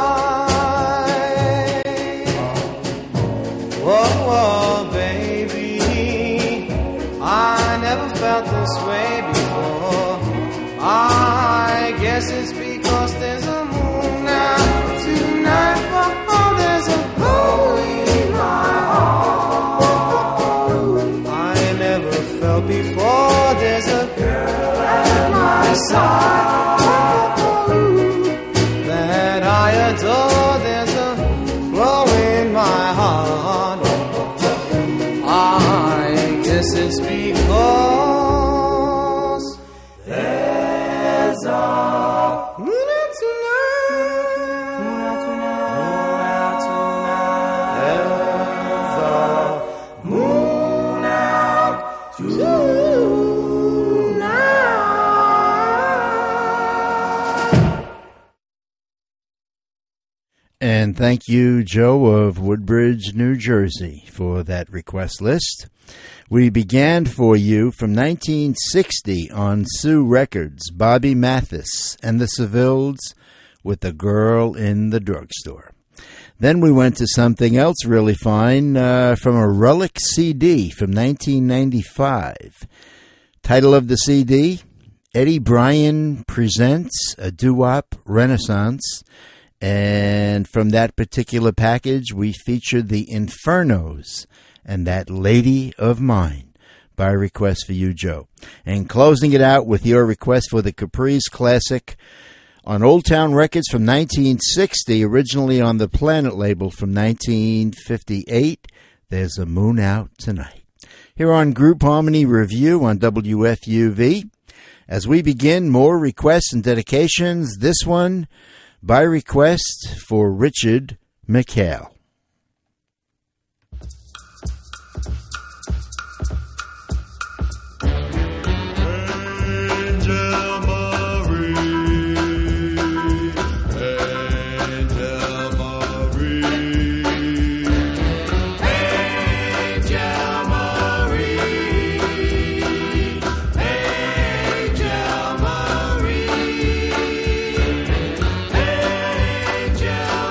life. Whoa, baby, I never felt this way before. I guess it's because there's a moon out tonight. Oh, there's a glow in my heart I never felt before. There's a girl at my side that I adore. There's a glow in my heart. I guess it's because there's a moon out tonight. Moon out tonight. There's a moon out tonight. And thank you, Joe of Woodbridge, New Jersey, for that request list. We began for you from 1960 on Sue Records, Bobby Mathis and the Sevilles with The Girl in the Drugstore. Then we went to something else really fine from a Relic CD from 1995. Title of the CD, Eddie Bryan Presents a Doo-Wop Renaissance. And from that particular package, we featured the Infernos and That Lady of Mine by request for you, Joe. And closing it out with your request for the Caprice Classic on Old Town Records from 1960, originally on the Planet label from 1958, There's a Moon Out Tonight. Here on Group Harmony Review on WFUV. As we begin, more requests and dedications. This one by request for Richard Mikhail. Angel Marie, Angel Marie, Angel Marie, Angel Marie, Angel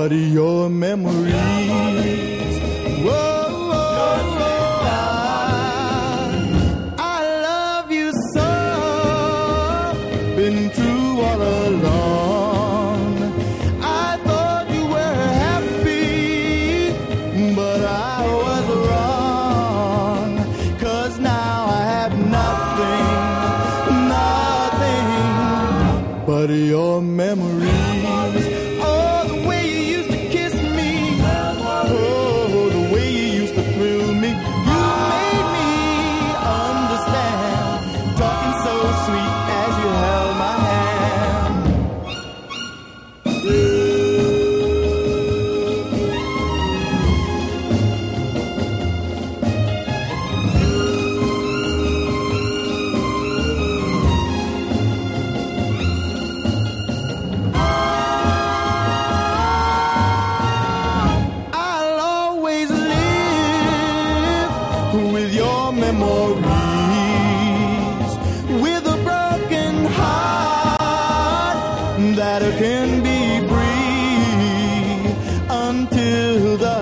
but your memories. Whoa, I love you so, been through all along. I thought you were happy, but I was wrong. 'Cause now I have nothing but your memories. Oh, the way you used to kiss me. Oh, the way you used to thrill me. You made me understand. Talking so sweet as you held my hand. I'll always live with your memories, with a broken heart that can be free until the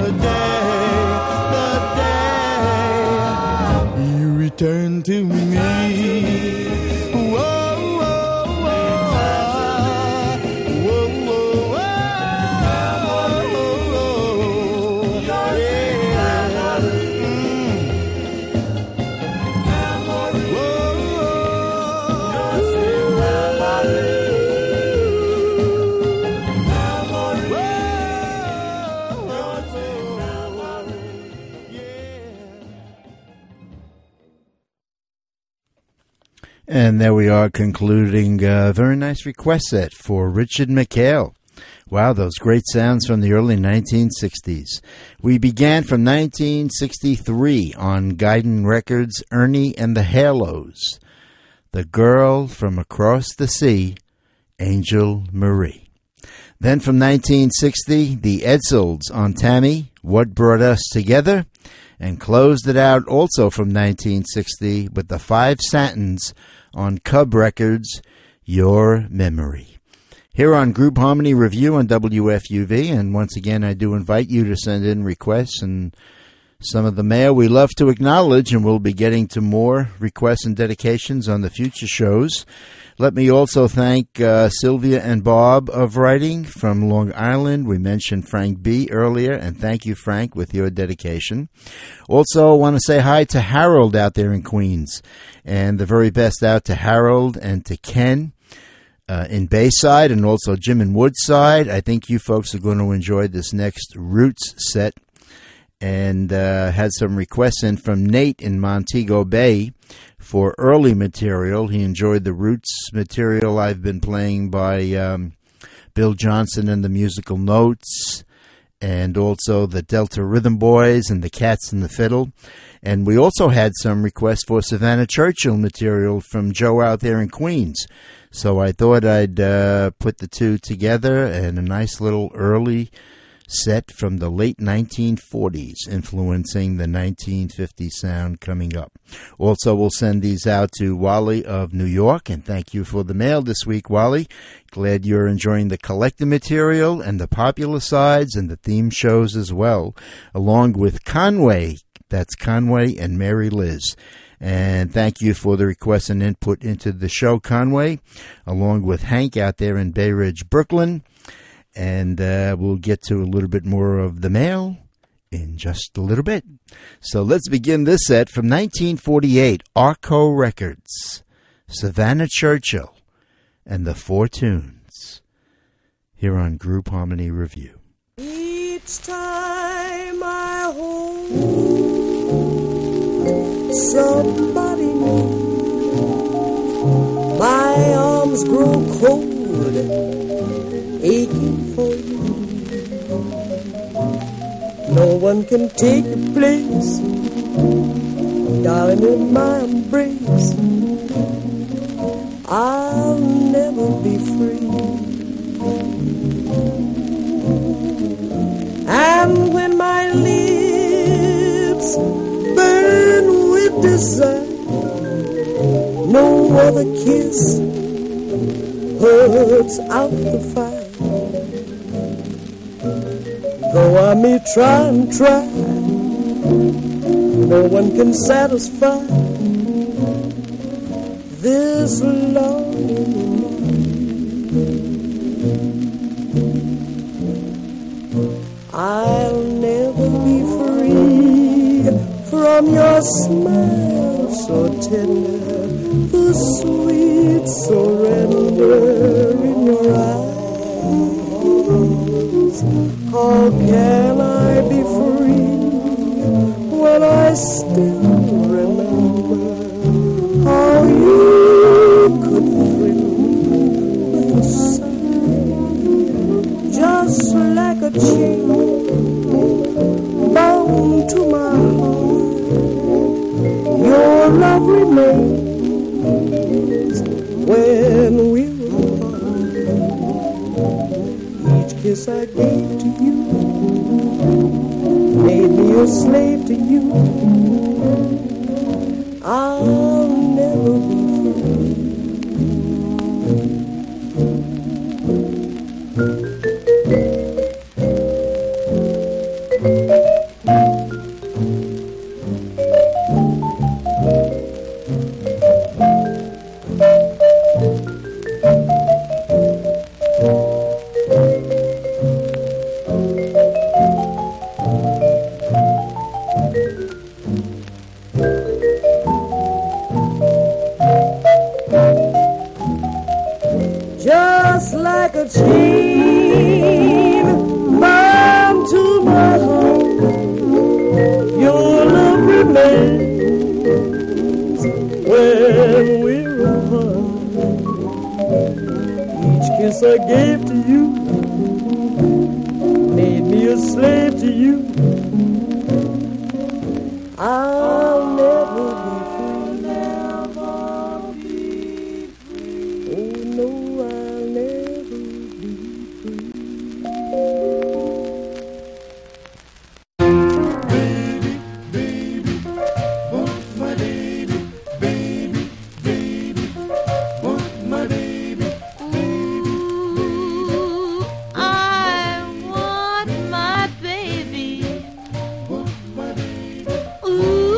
day you return to me. Whoa, whoa, whoa, whoa, whoa, whoa, And there we are concluding a very nice request set for Richard McHale. Wow, those great sounds from the early 1960s. We began from 1963 on Guidon Records' Ernie and the Halos, The Girl from Across the Sea, Angel Marie. Then from 1960, the Edsels on Tammy, What Brought Us Together, and closed it out also from 1960 with the Five Satins on Cub Records, Your Memory. Here on Group Harmony Review on WFUV, and once again I do invite you to send in requests and some of the mail we love to acknowledge, and we'll be getting to more requests and dedications on the future shows. Let me also thank Sylvia and Bob of Writing from Long Island. We mentioned Frank B. earlier, and thank you, Frank, with your dedication. Also, I want to say hi to Harold out there in Queens, and the very best out to Harold and to Ken in Bayside, and also Jim in Woodside. I think you folks are going to enjoy this next Roots set, and had some requests in from Nate in Montego Bay for early material. He enjoyed the Roots material I've been playing by Bill Johnson and the Musical Notes, and also the Delta Rhythm Boys and the Cats and the Fiddle. And we also had some requests for Savannah Churchill material from Joe out there in Queens. So I thought I'd put the two together in a nice little early set from the late 1940s, influencing the 1950 sound coming up. Also, we'll send these out to Wally of New York, and thank you for the mail this week, Wally. Glad you're enjoying the collector material and the popular sides and the theme shows as well, along with Conway. That's Conway and Mary Liz. And thank you for the request and input into the show, Conway, along with Hank out there in Bay Ridge, Brooklyn. And we'll get to a little bit more of the mail in just a little bit. So let's begin this set from 1948, Arco Records, Savannah Churchill, and the Four Tunes, here on Group Harmony Review. Each time I hold somebody new, my arms grow cold, aching for you. No one can take your place, darling, in my embrace. I'll never be free. And when my lips burn with desire, no other kiss puts out the fire. Though I may try and try, no one can satisfy this longing. I'll never be free from your smile so tender, the sweet surrender in your eyes. How can I be free when I still remember how you could thrill me with a sigh, just like a chain bound to my heart. Your love remains when we're apart. Each kiss I gave to you made me a slave to you. I'll never be just like a chain bound to my heart. Your love remains when we're apart. Each kiss I gave to you made me a slave to you. I'll never be free. Oh no, I'll never be free. Want my baby, baby, baby. Want my baby, baby, Ooh, I want my baby. want my baby. Ooh.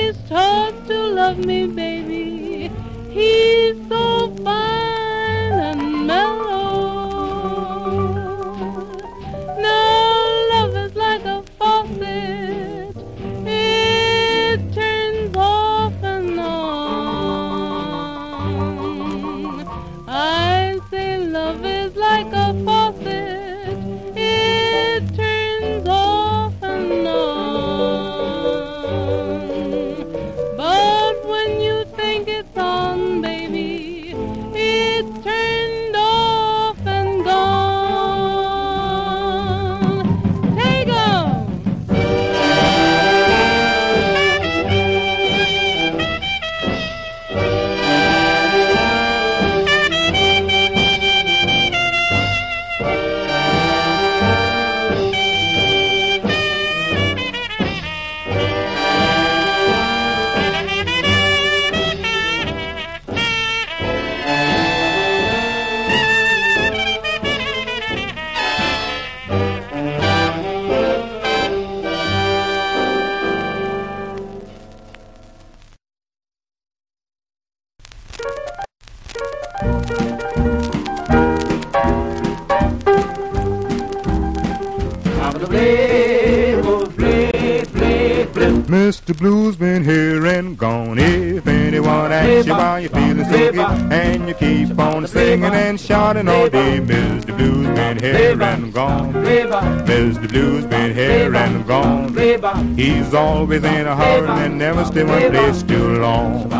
He's taught to love me, baby. He's so fine and mellow. Now love is like a faucet. It turns off and on. I say love is like a faucet. It turns off and on. But when you think it's on, baby, it's turned off and gone. Take 'em! Mr. Blues been here and gone. If anyone asks you why you're feeling so good, and you keep on singing and shouting all day, Mr. Blues been here and gone. Mr. Blues been here and gone. He's always in a hurry and never stay one place too long.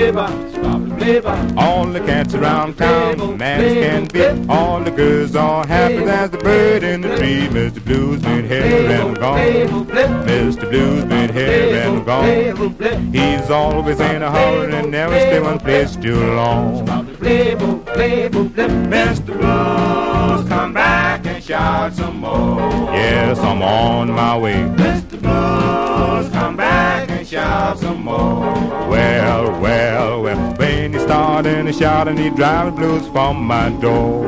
All the cats around town, mad as can be. All the girls are happy as the bird in the tree. Mr. Blues been here and gone. Mr. Blues been here and gone. He's always in a hurry and never stay one place too long. Mr. Blues, come back and shout some more. Yes, I'm on my way. Mr. Blues, come back and shout some more. Well, well, well, when he started to shout and he drive the blues from my door.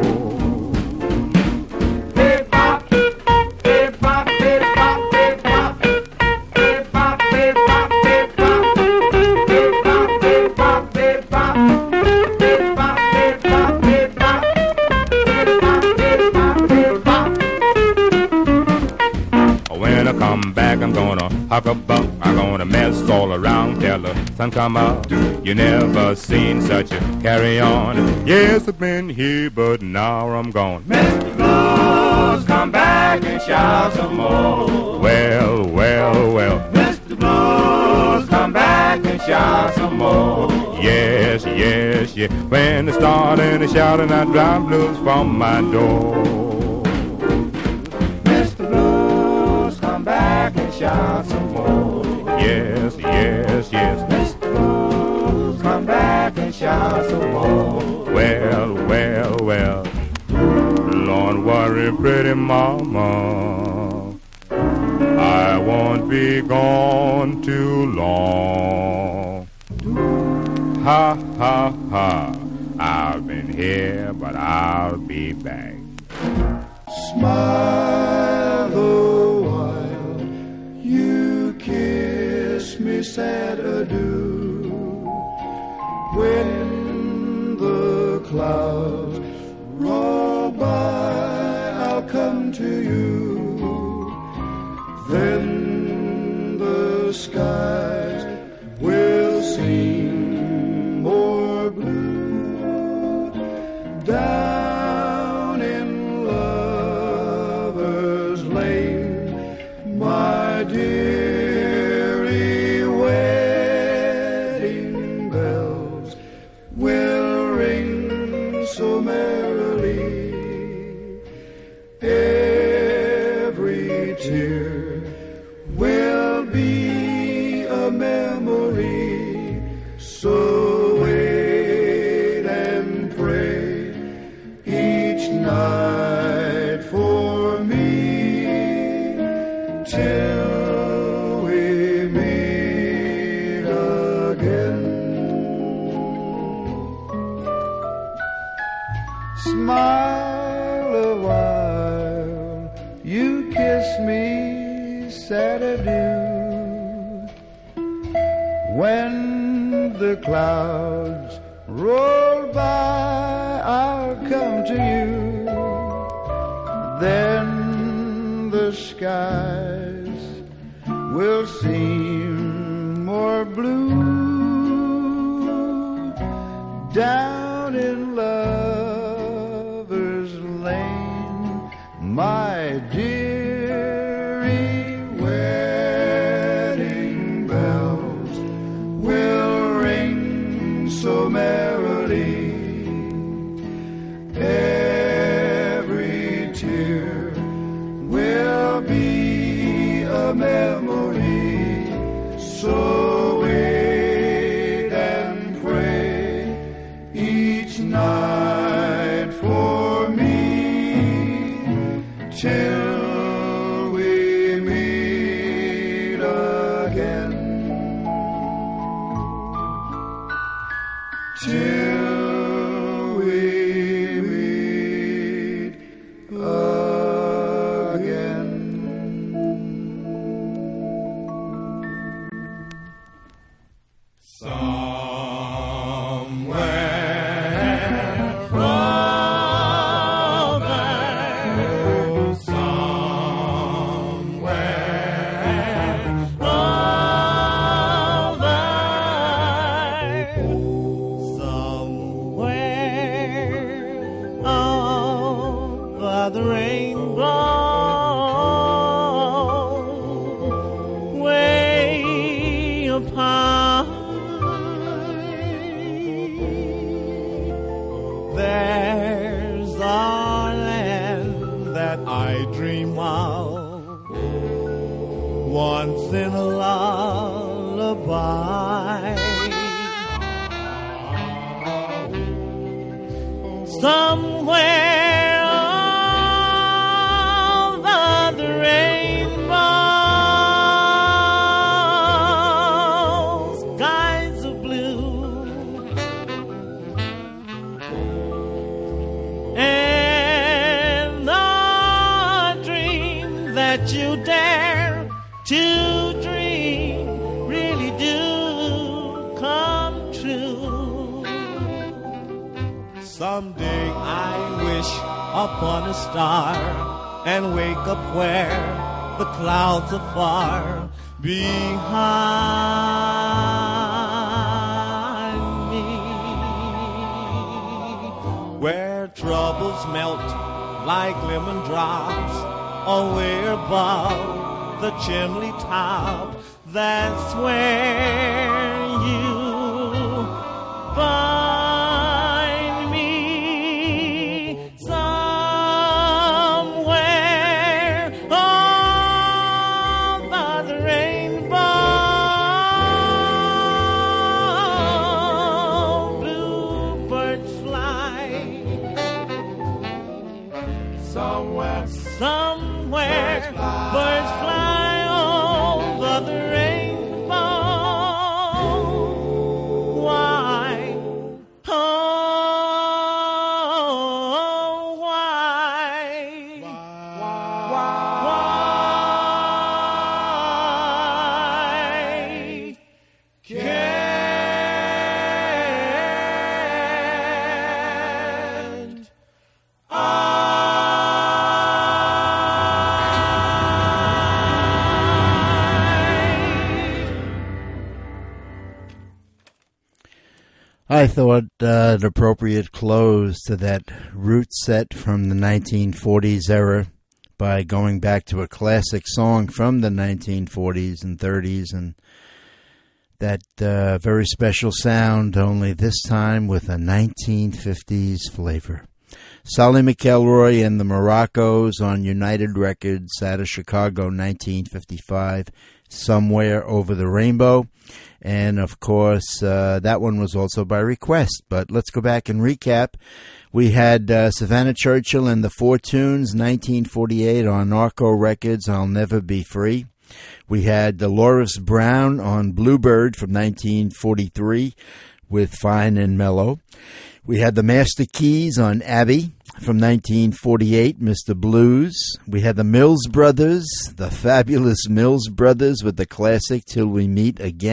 When I come back, I'm gonna huck a buck. I'm gonna mess all around till the sun come up. You never seen such a carry on. Yes, I've been here, but now I'm gone. Mr. Blues, come back and shout some more. Well, well, well. Mr. Blues, come back and shout some more. Yes, yes, yes. When they started to shout and I drive blues from my door. Mr. Blues, come back and shout some more. Yes, yes, yes. Mr. Blues, come back and shout some more. Well, well, well. Don't worry, pretty mama. I won't be gone too long. Ha, ha, ha. I've been here, but I'll be back. Smile the while you kiss me sad adieu. When the clouds roll by, I'll come to you. Then the skies will seem more blue. Down in Lover's Lane, my dearie, wedding bells will ring so merrily. Every tear will be a memory When the clouds roll by, I'll come to you. Then the skies will seem more blue down in Lover's Lane, my dearie. Wedding bells will ring so merrily. Every tear will be a memory. So wait and pray each night for me till we meet again. Till we meet again. Somewhere over, somewhere over the rainbow, way up high, there's a land that I dream of once in a lullaby. Somewhere over the rainbow, skies are blue, and the dream that you dare to dream really do come true. Someday I wish upon a star and wake up where the clouds are far behind me, where troubles melt like lemon drops away above the chimney top. That's where you find me. Somewhere over the rainbow, bluebirds fly. Somewhere birds fly over the rainbow. Why? Oh, why? Why can't I thought an appropriate close to that root set from the 1940s era by going back to a classic song from the 1940s and 30s, and that very special sound, only this time with a 1950s flavor. Solly McElroy and the Moroccos on United Records out of Chicago, 1955, Somewhere Over the Rainbow. And, of course, that one was also by request. But let's go back and recap. We had Savannah Churchill and the Four Tunes, 1948 on Narco Records, I'll Never Be Free. We had Dolores Brown on Bluebird from 1943 with Fine and Mellow. We had the Master Keys on Abbey from 1948, Mr. Blues. We had the Mills Brothers, the fabulous Mills Brothers with the classic Till We Meet Again.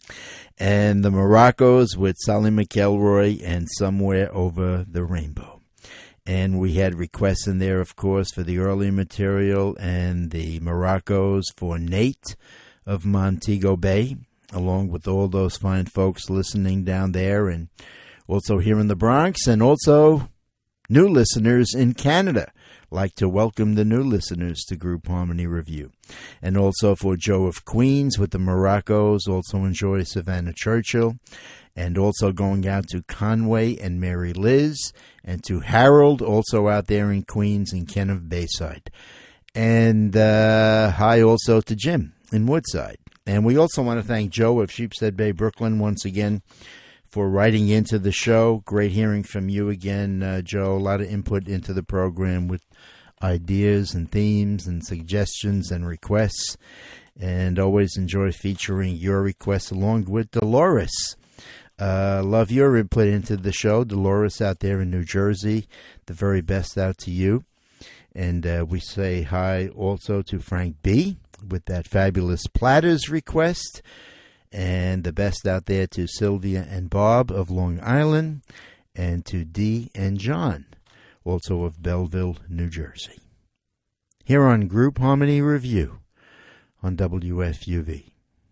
And the Moroccos with Sally McElroy and Somewhere Over the Rainbow. And we had requests in there, of course, for the early material, and the Moroccos for Nate of Montego Bay, along with all those fine folks listening down there, and also here in the Bronx, and also new listeners in Canada. Like to welcome the new listeners to Group Harmony Review. And also for Joe of Queens with the Moroccos, also enjoy Savannah Churchill. And also going out to Conway and Mary Liz, and to Harold, also out there in Queens, and Ken of Bayside. And hi also to Jim in Woodside. And we also want to thank Joe of Sheepshead Bay, Brooklyn, once again for writing into the show. Great hearing from you again, Joe. A lot of input into the program with ideas and themes and suggestions and requests. And always enjoy featuring your requests along with Dolores. Love your input into the show. Dolores out there in New Jersey. The very best out to you. And we say hi also to Frank B. with that fabulous Platters request. And the best out there to Sylvia and Bob of Long Island, and to Dee and John, also of Belleville, New Jersey. Here on Group Harmony Review on WFUV.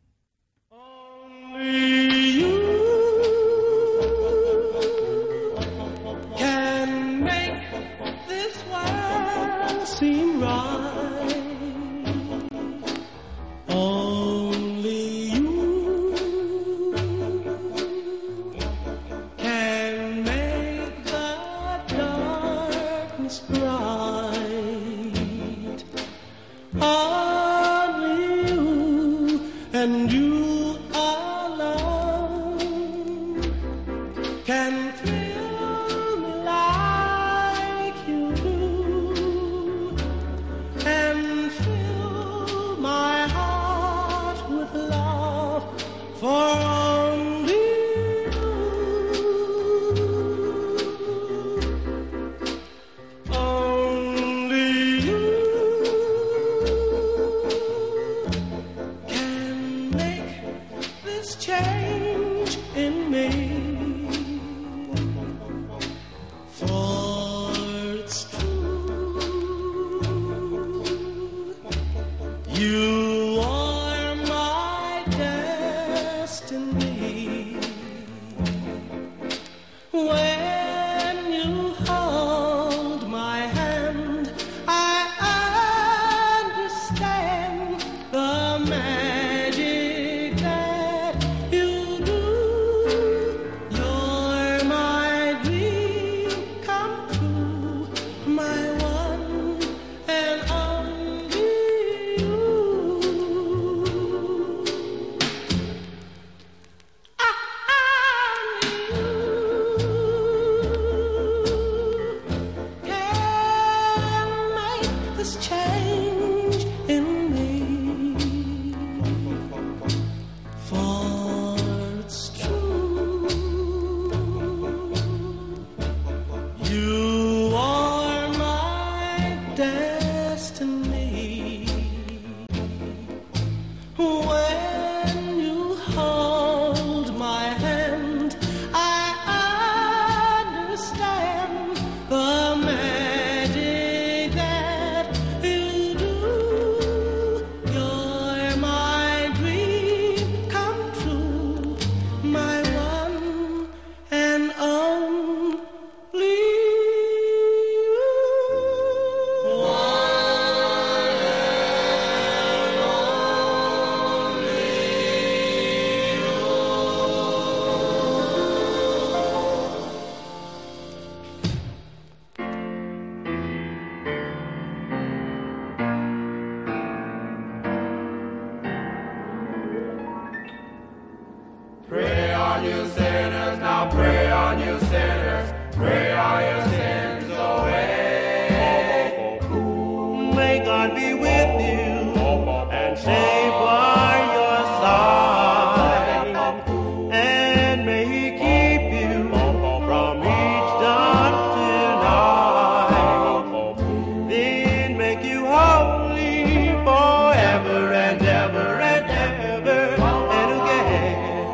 Only you can make this world seem right. Only you can make the darkness bright. Only you, and you alone, can thrill me like you do, and fill my heart with love for only you. Only you can make this change in me, for it's true, you are my destiny. When you hold my hand, I understand the magic that you do. You're my dream come true, my one and only you. Can make this change in me, for it's true, you are my destiny. When you hold my hand, I understand the magic that you do. You're my dream come true, my one and only you. Pray on you sinners, now pray on you sinners, pray all your sins away. May God be with you and save by your side, and may He keep you from each dark night. Then make you holy forever and ever and ever and again.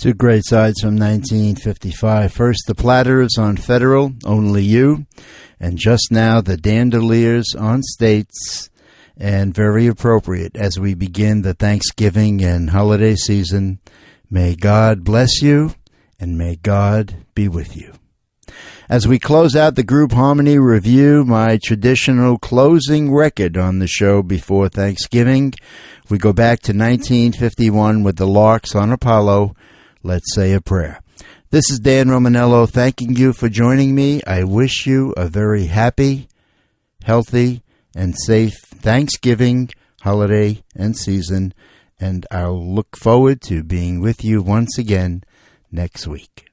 Two great sides from 1955. First, the Platters on Federal, Only You, and just now, the Dandeliers on States, and very appropriate as we begin the Thanksgiving and holiday season. May God bless you, and may God be with you. As we close out the Group Harmony Review, my traditional closing record on the show before Thanksgiving, we go back to 1951 with the Larks on Apollo, Let's Say a Prayer. This is Dan Romanello thanking you for joining me. I wish you a very happy, healthy, and safe Thanksgiving, holiday, and season, and I'll look forward to being with you once again next week.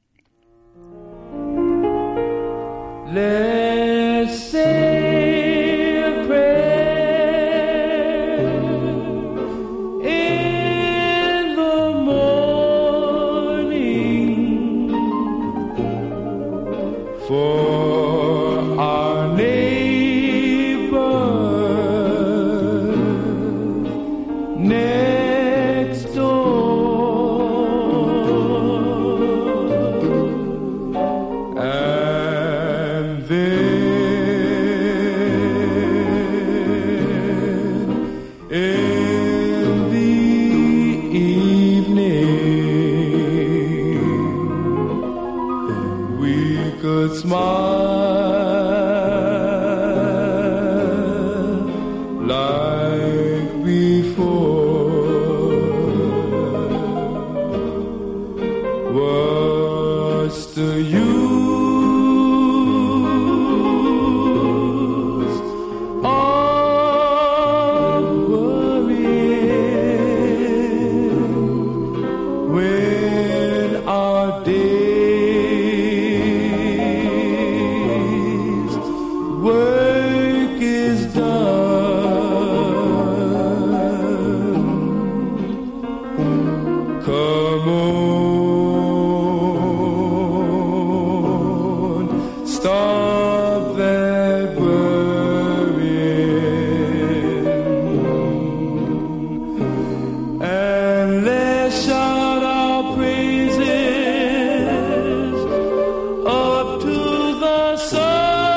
Let's say a prayer in the morning for our neighbor next door. Smile like before. What's the use of worrying when our day work is done? Come on, stop that worrying, and let's shout our praises up to the sun.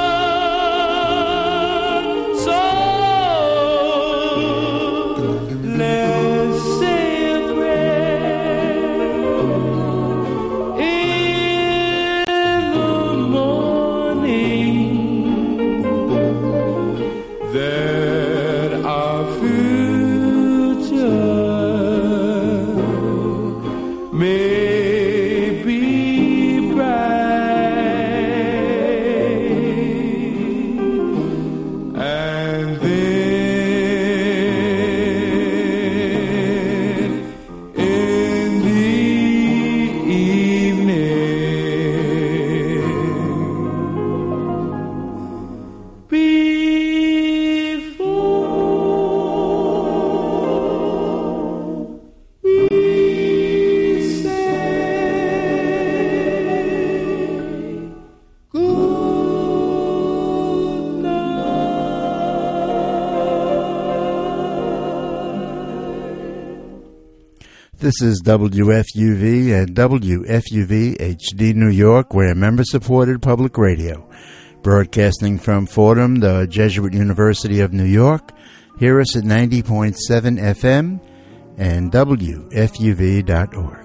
This is WFUV and WFUV HD New York. We're member-supported public radio, broadcasting from Fordham, the Jesuit University of New York. Hear us at 90.7 FM and WFUV.org.